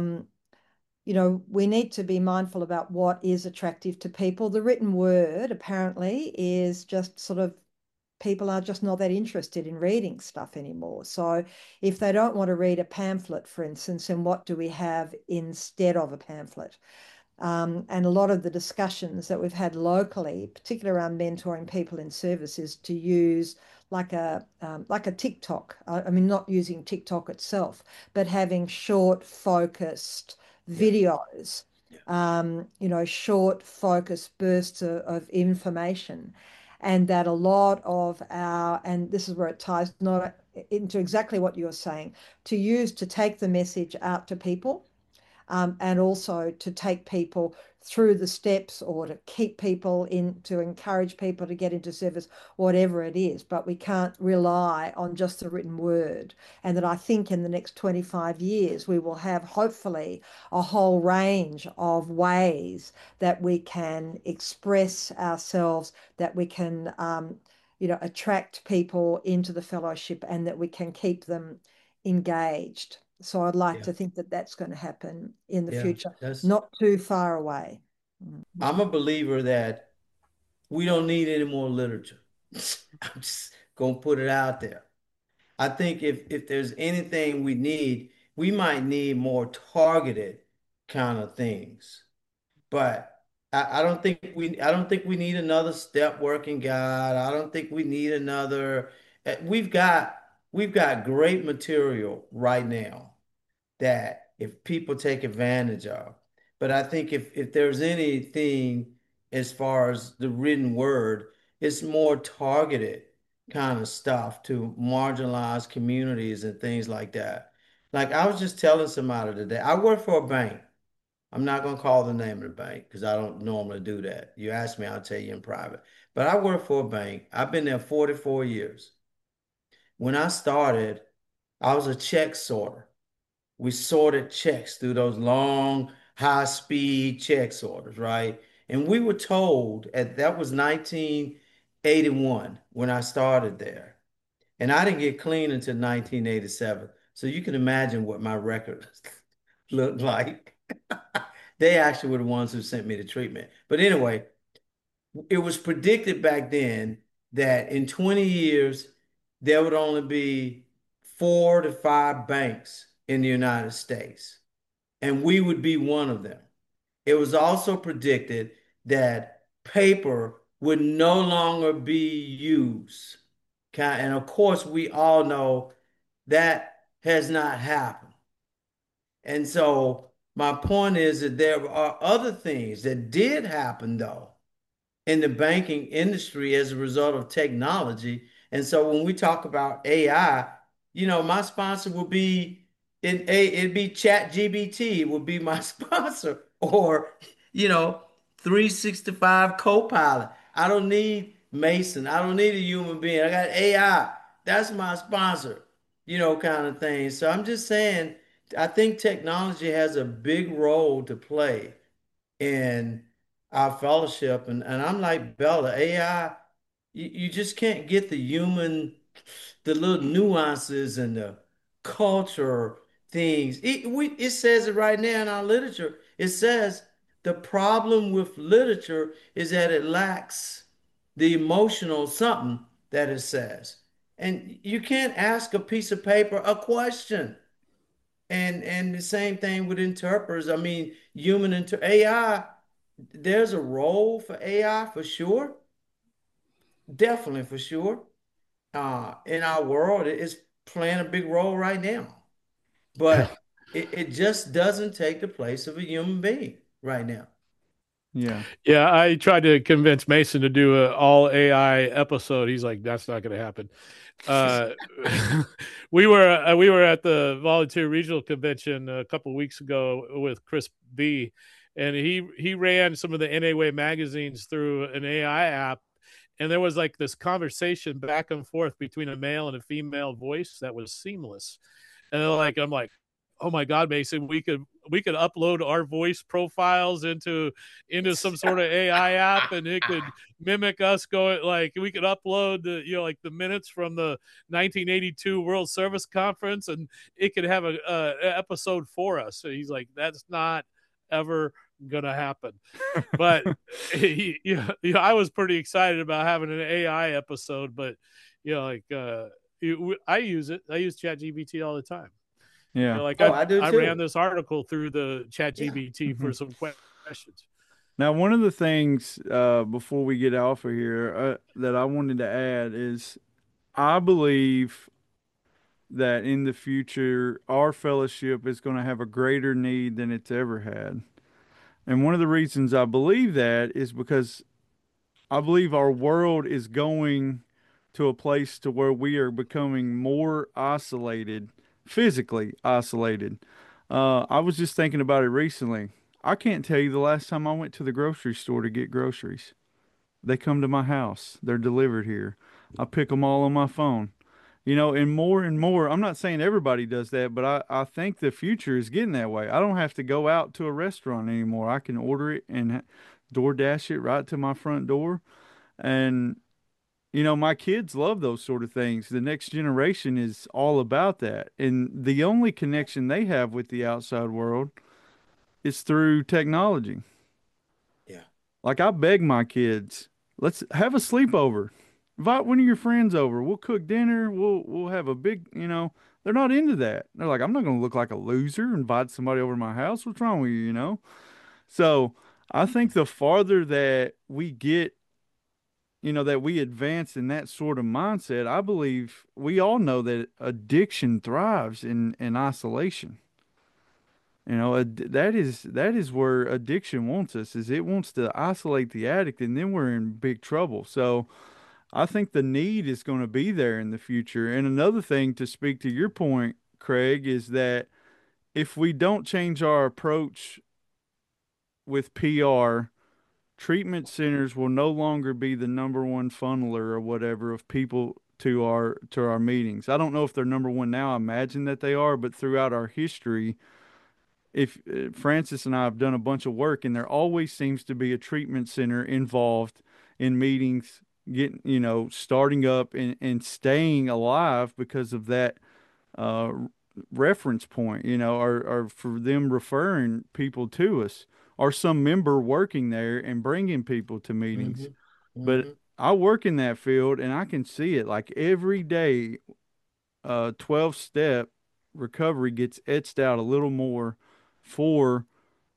we need to be mindful about what is attractive to people. The written word apparently is just sort of people are just not that interested in reading stuff anymore. So if they don't want to read a pamphlet, for instance, then what do we have instead of a pamphlet? And a lot of the discussions that we've had locally, particularly around mentoring people in service, is to use like a TikTok. I mean, not using TikTok itself, but having short, focused Yeah. videos. Yeah. Short, focused bursts of information, and that a lot of and this is where it ties not into exactly what you're saying, to use to take the message out to people, and also to take people through the steps or to keep people in, to encourage people to get into service, whatever it is. But we can't rely on just the written word. And that I think in the next 25 years, we will have hopefully a whole range of ways that we can express ourselves, that we can, attract people into the fellowship and that we can keep them engaged. So I'd like Yeah. to think that that's going to happen in the Yeah. future, That's not too far away. Mm. I'm a believer that we don't need any more literature. I'm just gonna put it out there. I think if there's anything we need, we might need more targeted kind of things. But I don't think we need another step working guide. I don't think we need another we've got great material right now that if people take advantage of. But I think if there's anything as far as the written word, it's more targeted kind of stuff to marginalized communities and things like that. Like I was just telling somebody today, I work for a bank. I'm not going to call the name of the bank because I don't normally do that. You ask me, I'll tell you in private. But I work for a bank. I've been there 44 years. When I started, I was a check sorter. We sorted checks through those long, high-speed check sorters, right? And we were told that was 1981 when I started there. And I didn't get clean until 1987. So you can imagine what my record looked like. They actually were the ones who sent me to treatment. But anyway, it was predicted back then that in 20 years, there would only be 4 to 5 banks in the United States, and we would be one of them. It was also predicted that paper would no longer be used. And of course, we all know that has not happened. And so my point is that there are other things that did happen, though, in the banking industry as a result of technology. And so when we talk about AI, my sponsor will be it'd be ChatGPT would be my sponsor, or 365 Copilot. I don't need Mason. I don't need a human being. I got AI. That's my sponsor. kind of thing. So I'm just saying, I think technology has a big role to play in our fellowship. And I'm like Bella, AI, you just can't get the little nuances and the culture things. It says it right now in our literature. It says the problem with literature is that it lacks the emotional something that it says. And you can't ask a piece of paper a question. And the same thing with interpreters. I mean, AI, there's a role for AI for sure. Definitely for sure. In our world, it's playing a big role right now. But it just doesn't take the place of a human being right now. Yeah. Yeah, I tried to convince Mason to do an all AI episode. He's like, "That's not going to happen." Uh, we were at the Volunteer Regional Convention a couple of weeks ago with Chris B, and he ran some of the NA magazines through an AI app, and there was like this conversation back and forth between a male and a female voice that was seamless. And like I'm like, oh my God, Mason, we could upload our voice profiles into some sort of AI app, and it could mimic us going, like we could upload the like the minutes from the 1982 World Service Conference, and it could have a episode for us. So he's like, that's not ever gonna happen. But I was pretty excited about having an AI episode, but like I use it. I use ChatGPT all the time. Yeah. Like Oh, I do I ran too. this article through the Yeah. ChatGPT Hmm. for some questions. Now, one of the things before we get off of here that I wanted to add is I believe that in the future, our fellowship is going to have a greater need than it's ever had. And one of the reasons I believe that is because I believe our world is going to a place to where we are becoming more isolated, physically isolated. I was just thinking about it recently. I can't tell you the last time I went to the grocery store to get groceries. They come to my house. They're delivered here. I pick them all on my phone. And more, I'm not saying everybody does that, but I think the future is getting that way. I don't have to go out to a restaurant anymore. I can order it and DoorDash it right to my front door. And, my kids love those sort of things. The next generation is all about that. And the only connection they have with the outside world is through technology. Yeah. Like I beg my kids, let's have a sleepover. Invite one of your friends over. We'll cook dinner. We'll have a big. They're not into that. They're like, I'm not going to look like a loser. Invite somebody over to my house. What's wrong with you? So I think the farther that we get, that we advance in that sort of mindset, I believe we all know that addiction thrives in isolation. That is where addiction wants us, is it wants to isolate the addict, and then we're in big trouble. So I think the need is going to be there in the future. And another thing to speak to your point, Craig, is that if we don't change our approach with PR, treatment centers will no longer be the number one funneler or whatever of people to our meetings. I don't know if they're number one now. I imagine that they are, but throughout our history, if Francis and I have done a bunch of work, and there always seems to be a treatment center involved in meetings, getting, starting up and staying alive because of that uh, reference point, or for them referring people to us, or some member working there and bringing people to meetings. Hmm. But Hmm. I work in that field and I can see it like every day, 12 step recovery gets etched out a little more for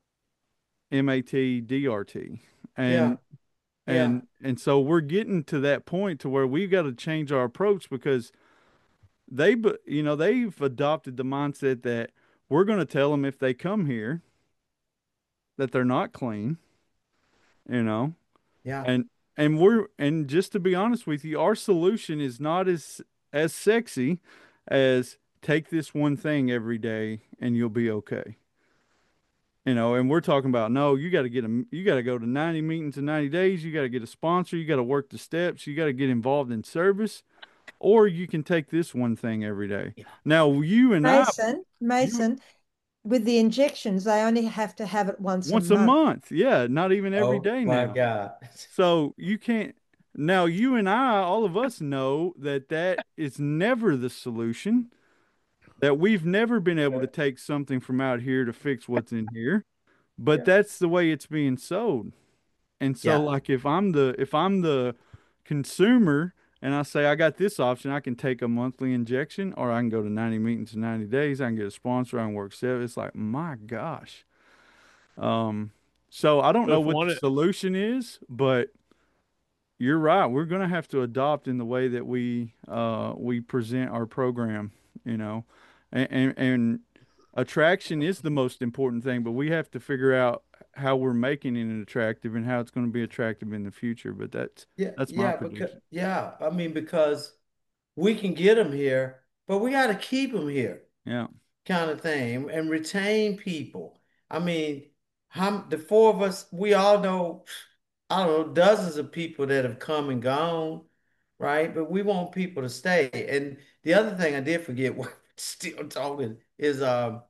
MAT DRT. Yeah. And Yeah. so we're getting to that point to where we've got to change our approach because they've adopted the mindset that we're going to tell them if they come here that they're not clean, you know. Yeah. And just to be honest with you, our solution is not as sexy as take this one thing every day and you'll be okay. And we're talking about, no, you got to go to 90 meetings in 90 days. You got to get a sponsor. You got to work the steps. You got to get involved in service. or you can take this one thing every day. Yeah. Now, you and I, you Mason, with the injections, they only have to have it once a once a month. month, yeah, not even every Oh day my now. God. So you can't. Now, you and I, all of us know that that is never the solution. That we've never been able to take something from out here to fix what's in here, but Yeah. that's the way it's being sold. And so, Yeah. like, if I'm the consumer and I say I got this option, I can take a monthly injection, or I can go to 90 meetings in 90 days. I can get a sponsor. I can work 7. It's like, my gosh. Um, so I don't But know if what the one, solution is, but you're right. We're going to have to adopt in the way that we present our program, you know, and attraction is the most important thing, but we have to figure out how we're making it attractive and how it's going to be attractive in the future. But Yeah. that's my Yeah. Because, prediction. yeah. I mean, because we can get them here, but we got to keep them here, Yeah. kind of thing, and retain people. I mean, the four of us, we all know, I don't know, dozens of people that have come and gone, right? But we want people to stay. And the other thing I did forget, we're still talking, is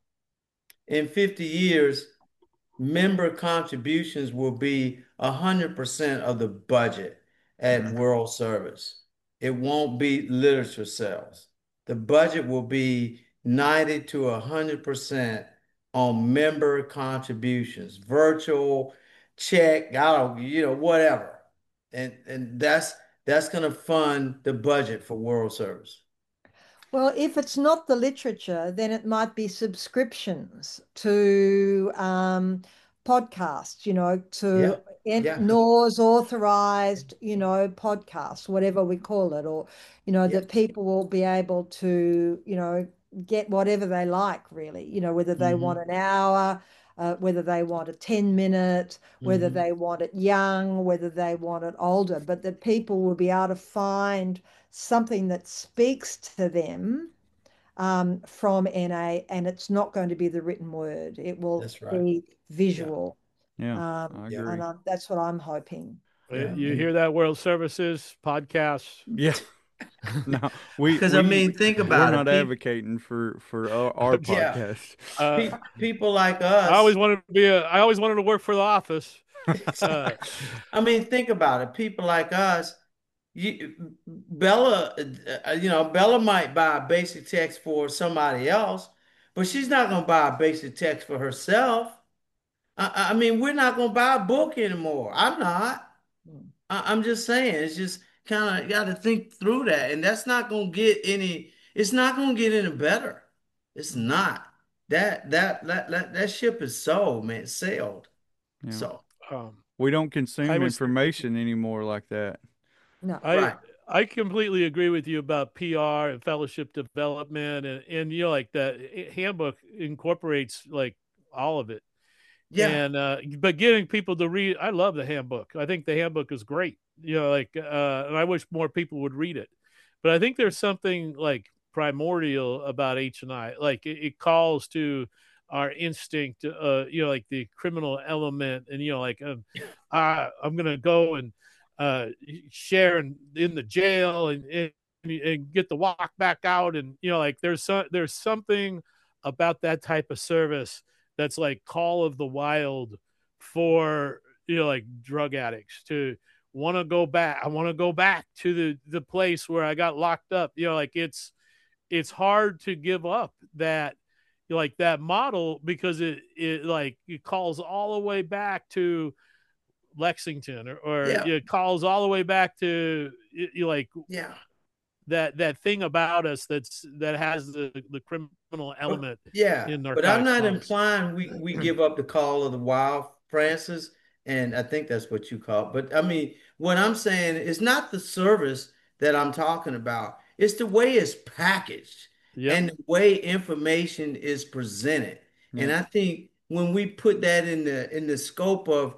in 50 years, member contributions will be 100% of the budget at World Service. It won't be literature sales. The budget will be 90 to 100% on member contributions, virtual, check, I don't, whatever. And that's going to fund the budget for World Service. Well, if it's not the literature, then it might be subscriptions to podcasts, to Yeah. Yeah. NORS authorized, podcasts, whatever we call it, or, Yeah. that people will be able to, get whatever they like, really, whether they want Hmm. an hour, whether they want a 10 minute, whether Hmm. they want it young, whether they want it older, but that people will be able to find something that speaks to them from NA, and it's not going to be the written word. It will That's right. be Yeah. visual. Yeah. Um, I Yeah. agree. that's what I'm hoping. Yeah. you And hear that, World Services podcasts? Yeah. No, we because I we mean, think we're about it. not People, advocating for our yeah, podcast. Uh, people like I always us. wanted to be I always wanted to work for the office. Uh, I mean, think about it. People like us. Bella, Bella might buy a basic text for somebody else, but she's not going to buy a basic text for herself. I mean, we're not going to buy a book anymore. I'm not. I'm just saying, it's just kind of got to think through that, and that's not gonna get any. It's not gonna get any better. It's not. That ship is sold, man, sailed. Yeah. So um, We don't I consume was information anymore like that. No. I right, I completely agree with you about PR and fellowship development, and like that handbook incorporates like all of it. yeah, And but getting people to read, I love the handbook. I think the handbook is great. Like and I wish more people would read it. But I think there's something like primordial about H&I. Like it calls to our instinct, like the criminal element, and like I'm gonna go and share in the jail and get the walk back out, and like there's something about that type of service that's like call of the wild for like drug addicts to want to go back. I want to go back to the place where I got locked up. Like it's hard to give up that like that model because it like it calls all the way back to Lexington or yeah, it calls all the way back to like yeah. that thing about us that has the criminal But element yeah, in but I'm narcotics not models. implying we give up the call of the wild, Francis, and I think that's what you call it. But I mean, what I'm saying is not the service that I'm talking about. It's the way it's packaged Yep. and the way information is presented. And Yeah. I think when we put that in the scope of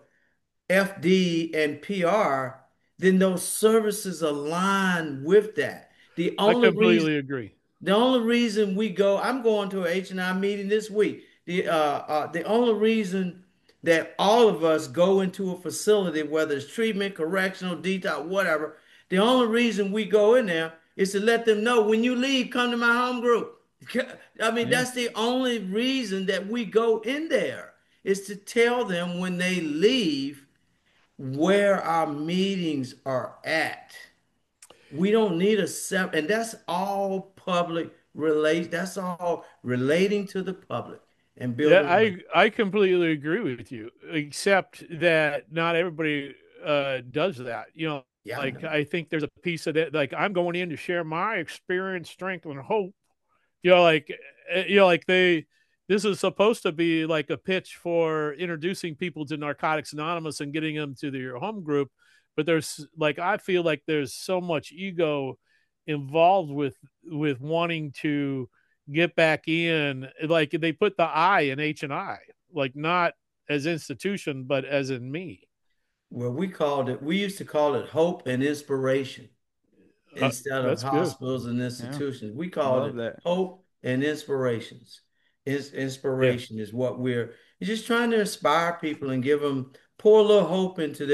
FD and PR, then those services align with that. The I only reason completely agree. the only reason we go, I'm going to a H&I meeting this week. The only reason that all of us go into a facility, whether it's treatment, correctional, detox, whatever, the only reason we go in there is to let them know when you leave, come to my home group. I mean, Yeah. that's the only reason that we go in there is to tell them when they leave where our meetings are at. We don't need a separate, and that's all public relate. That's all relating to the public and Yeah, building I completely agree with you, except that not everybody does that. Yeah, I Like know. I think there's a piece of that. Like I'm going in to share my experience, strength, and hope. Like like this is supposed to be like a pitch for introducing people to Narcotics Anonymous and getting them to their home group. But there's like I feel like there's so much ego involved with wanting to get back in. Like they put the I in H&I, like not as institution, but as in me. Well, we used to call it hope and inspiration instead of That's good. hospitals and Yeah. institutions. We called Love it that. hope and inspirations. Yeah, Inspiration is what we're just trying to inspire people and give them, pour a little hope into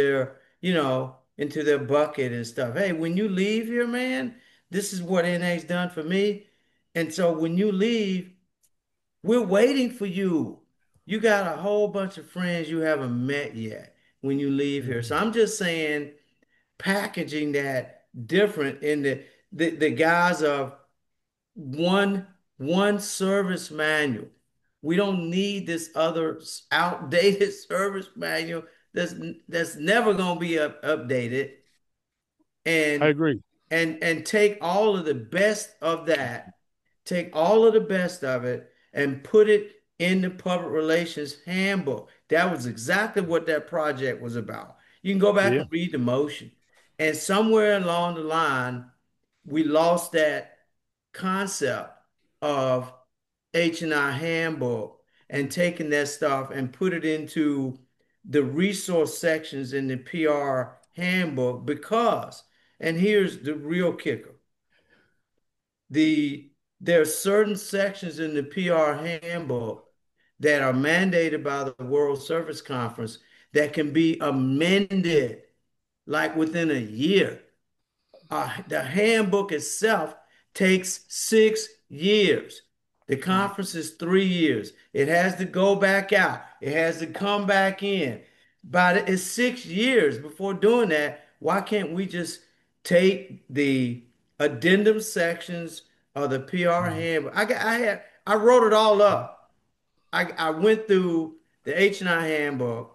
into their bucket and stuff. Hey, when you leave here, man, this is what NA's done for me. And so when you leave, we're waiting for you. You got a whole bunch of friends you haven't met yet when you leave here. So I'm just saying, packaging that different in the guise of one one service manual. We don't need this other outdated service manual that's never going to be updated I and agree. and take all of the best of that, take all of the best of it and put it in the public relations handbook. That was exactly what that project was about. You can go back Yeah, and read the motion. And somewhere along the line, we lost that concept of H&I handbook and taking that stuff and put it into the resource sections in the PR handbook because, and here's the real kicker, the there are certain sections in the PR handbook that are mandated by the World Service Conference that can be amended like within a year. The handbook itself takes 6 years. The Mm. conference is 3 years. It has to go back out. It has to come back in. But it's 6 years before doing that. Why can't we just take the addendum sections of the PR handbook? I wrote it all up. I went through the H&I handbook,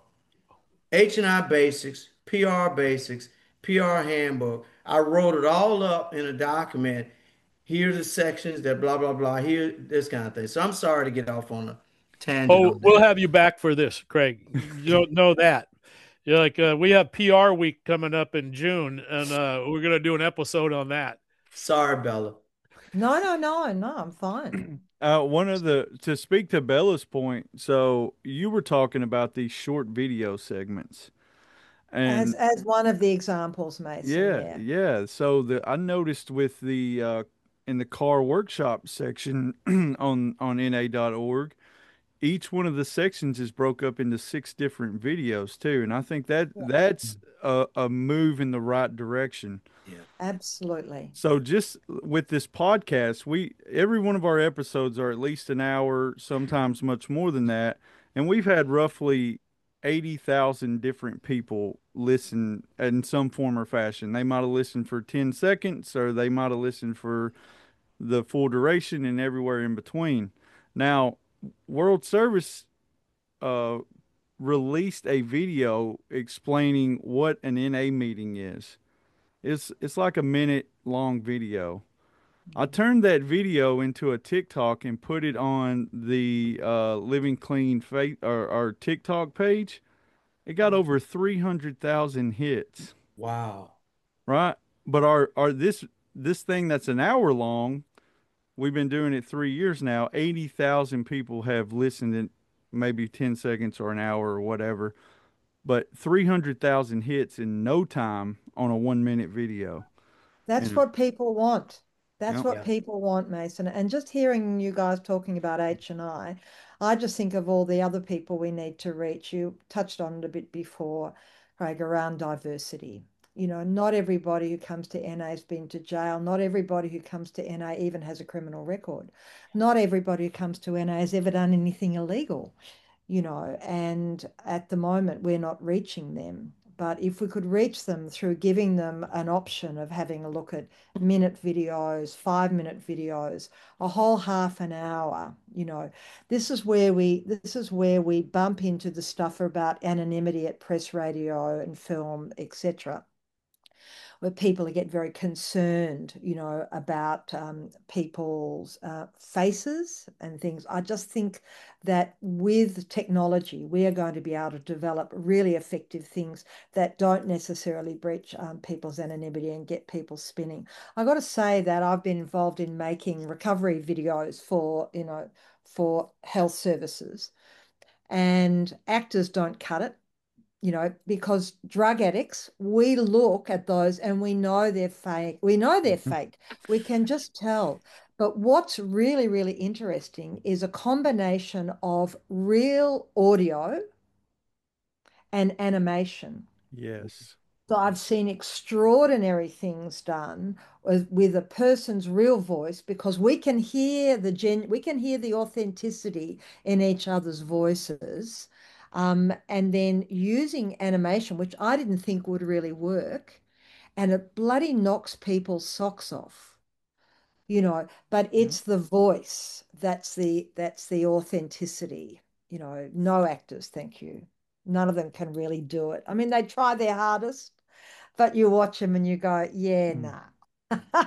H&I basics, PR basics, PR handbook. I wrote it all up in a document. Here are the sections that blah blah blah. Here, this kind of thing. So I'm sorry to get off on a tangent Oh, on we'll that. have you back for this, Craig. You don't know that. You're like, we have PR week coming up in June, and we're gonna do an episode on that. Sorry, Bella. No, no, no, no, I'm fine. One of the to speak to Bella's point, so you were talking about these short video segments, and As one of the examples, Mason, yeah, yeah. yeah. So the I noticed with the in the car workshop section on na.org, each one of the sections is broke up into 6 different videos too, and I think Yeah, that's a move in the right direction. Yeah. absolutely. So just with this podcast, we every one of our episodes are at least an hour, sometimes much more than that, and we've had roughly 80,000 different people listen in some form or fashion. They might have listened for 10 seconds or they might have listened for the full duration and everywhere in between. Now, World Service uh, released a video explaining what an NA meeting is. It's like a minute long video. I turned that video into a TikTok and put it on the Living Clean or TikTok page. It got over 300,000 hits, Wow. right? But our this thing that's an hour long, we've been doing it 3 years now. 80,000 people have listened in maybe 10 seconds or an hour or whatever. But 300,000 hits in no time on a 1 minute video. That's And what people want. That's yeah, what Yeah. people want, Mason. And just hearing you guys talking about I just think of all the other people we need to reach. You touched on it a bit before, Craig, around diversity. Not everybody who comes to NA has been to jail. Not everybody who comes to NA even has a criminal record. Not everybody who comes to NA has ever done anything illegal, and at the moment we're not reaching them. But if we could reach them through giving them an option of having a look at minute videos, 5 minute videos, a whole half an hour, this is where we bump into the stuff about anonymity at press, radio, and film, etc., where people get very concerned, about people's faces and things. I just think that with technology, we are going to be able to develop really effective things that don't necessarily breach people's anonymity and get people spinning. I got to say that I've been involved in making recovery videos for health services, and actors don't cut it, because drug addicts, we look at those and we know they're fake. We know they're fake. We can just tell. But what's really, really interesting is a combination of real audio and animation. Yes. So I've seen extraordinary things done with a person's real voice, because we can hear the authenticity in each other's voices. And then using animation, which I didn't think would really work, and it bloody knocks people's socks off, but Yeah. it's the voice that's the authenticity. No actors, thank you. None of them can really do it. I mean, they try their hardest, but you watch them and you go, yeah, Mm. nah.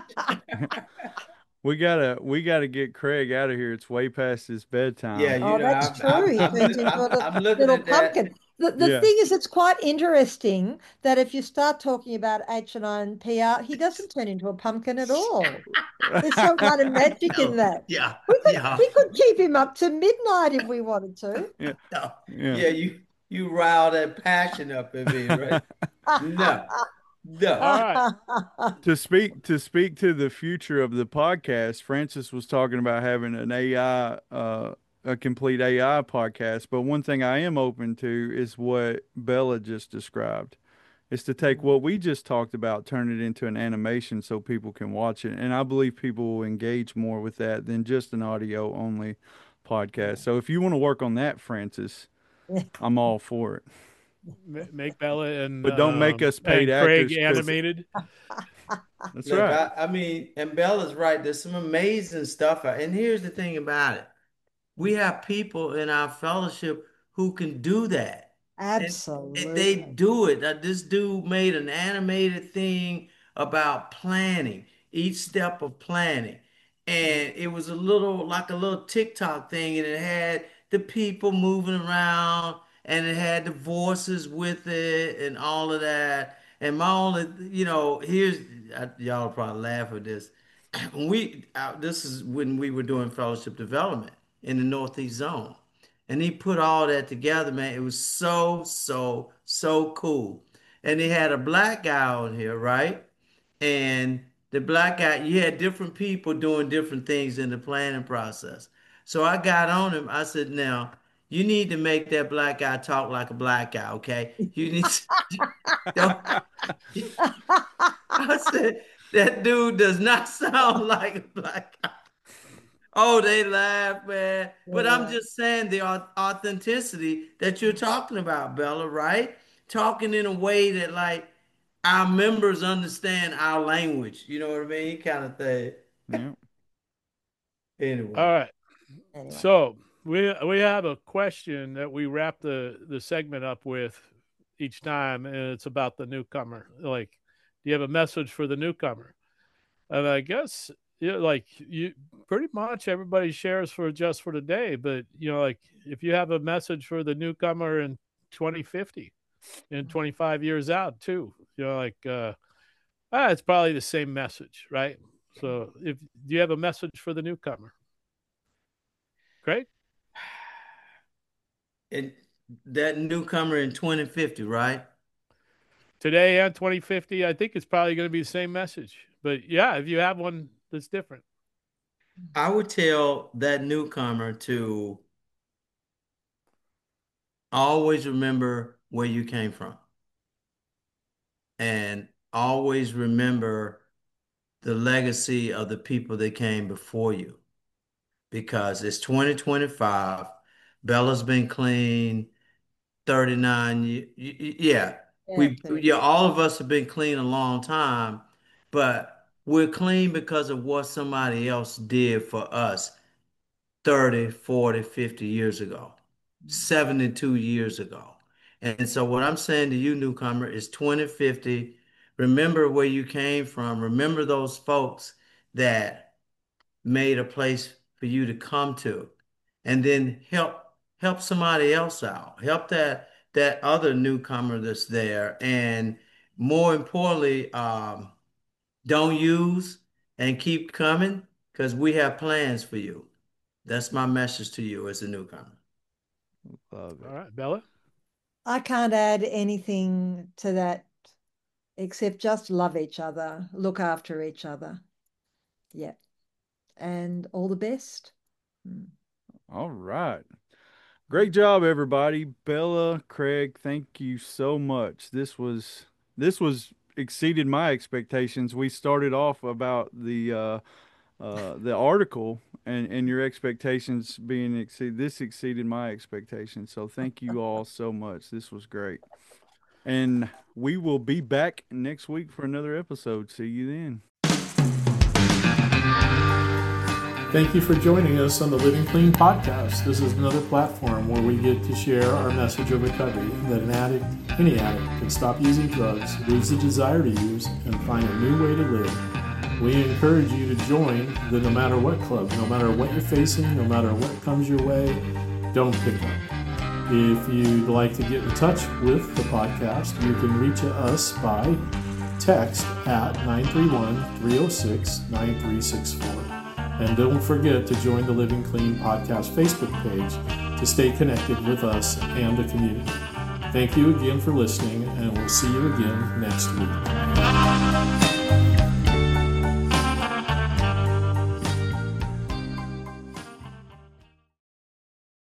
We gotta get Craig out of here. It's way past his Yeah, bedtime. Oh, that's true. He turns into a I'm looking little at that. pumpkin. The Yeah. thing is, it's quite interesting that if you start talking about H&I and PR, he doesn't turn into a pumpkin at all. There's some kind of magic in No, that. yeah, We could yeah, we could keep him up to midnight if we wanted to. Yeah. no, Yeah. yeah. You rile that passion up in me, right? No, no. All right. To speak to the future of the podcast, Francis was talking about having an AI, a complete AI podcast. But one thing I am open to is what Bella just described. Is to take what we just talked about, turn it into an animation so people can watch it. And I believe people will engage more with that than just an audio only podcast. So if you want to work on that, Francis, I'm all for it. Make Bella But don't make us paid and Craig actors because animated. that's Look, right. I mean, and Bella's right. There's some amazing stuff out. And here's the thing about it. We have people in our fellowship who can do that. And they Absolutely. do it. This dude made an animated thing about planning, each step of planning. And it was like a little TikTok thing, and it had the people moving around, and it had the voices with it, and all of that. And my only, y'all probably laugh at this. This is when we were doing fellowship development in the Northeast Zone. And he put all that together, man. It was so, so, so cool. And he had a black guy on here, right? And the black guy, you had different people doing different things in the planning process. So I got on him. I said, now, you need to make that black guy talk like a black guy, okay? You need to, don't, I said, that dude does not sound like a black guy. Oh, they laugh, man. But I'm Yeah. just saying the authenticity that you're talking about, Bella, right? Talking in a way that like our members understand our language. You know what I mean? Kind of thing. Yeah. All Anyway. right. Anyway. So we have a question that we wrap the segment up with each time, and it's about the newcomer. Like, do you have a message for the newcomer? And I guess like you pretty much everybody shares for just for today, but like if you have a message for the newcomer in 2050, in 25 years out too, it's probably the same message, right? So if do you have a message for the newcomer, Craig? And that newcomer in 2050, right? Today and 2050, I think it's probably going to be the same message. But yeah, if you have one that's different. I would tell that newcomer to always remember where you came from. And always remember the legacy of the people that came before you, because it's 2025. Bella's been clean 39 yeah. Yeah, All of us have been clean a long time, but we're clean because of what somebody else did for us 30, 40, 50 years ago, 72 years ago. And so what I'm saying to you, newcomer, is 2050. Remember where you came from. Remember those folks that made a place for you to come to, and then help somebody else out. Help that other newcomer that's there. And more importantly, don't use and keep coming, because we have plans for you. That's my message to you as a newcomer. Love All it. right, Bella. I can't add anything to that except just love each other, look after each other. Yeah. And all the best. All right. Great job, everybody. Bella, Craig, thank you so much. This was exceeded my expectations. We started off about the article and your expectations being exceeded. This exceeded my expectations. So thank you all so much. This was great. And we will be back next week for another episode. See you then. Thank you for joining us on the Living Clean podcast. This is another platform where we get to share our message of recovery, that an addict, any addict, can stop using drugs, lose the desire to use, and find a new way to live. We encourage you to join the No Matter What Club. No matter what you're facing, no matter what comes your way, don't pick up. If you'd like to get in touch with the podcast, you can reach us by text at 931-306-9364. And don't forget to join the Living Clean Podcast Facebook page to stay connected with us and the community. Thank you again for listening, and we'll see you again next week.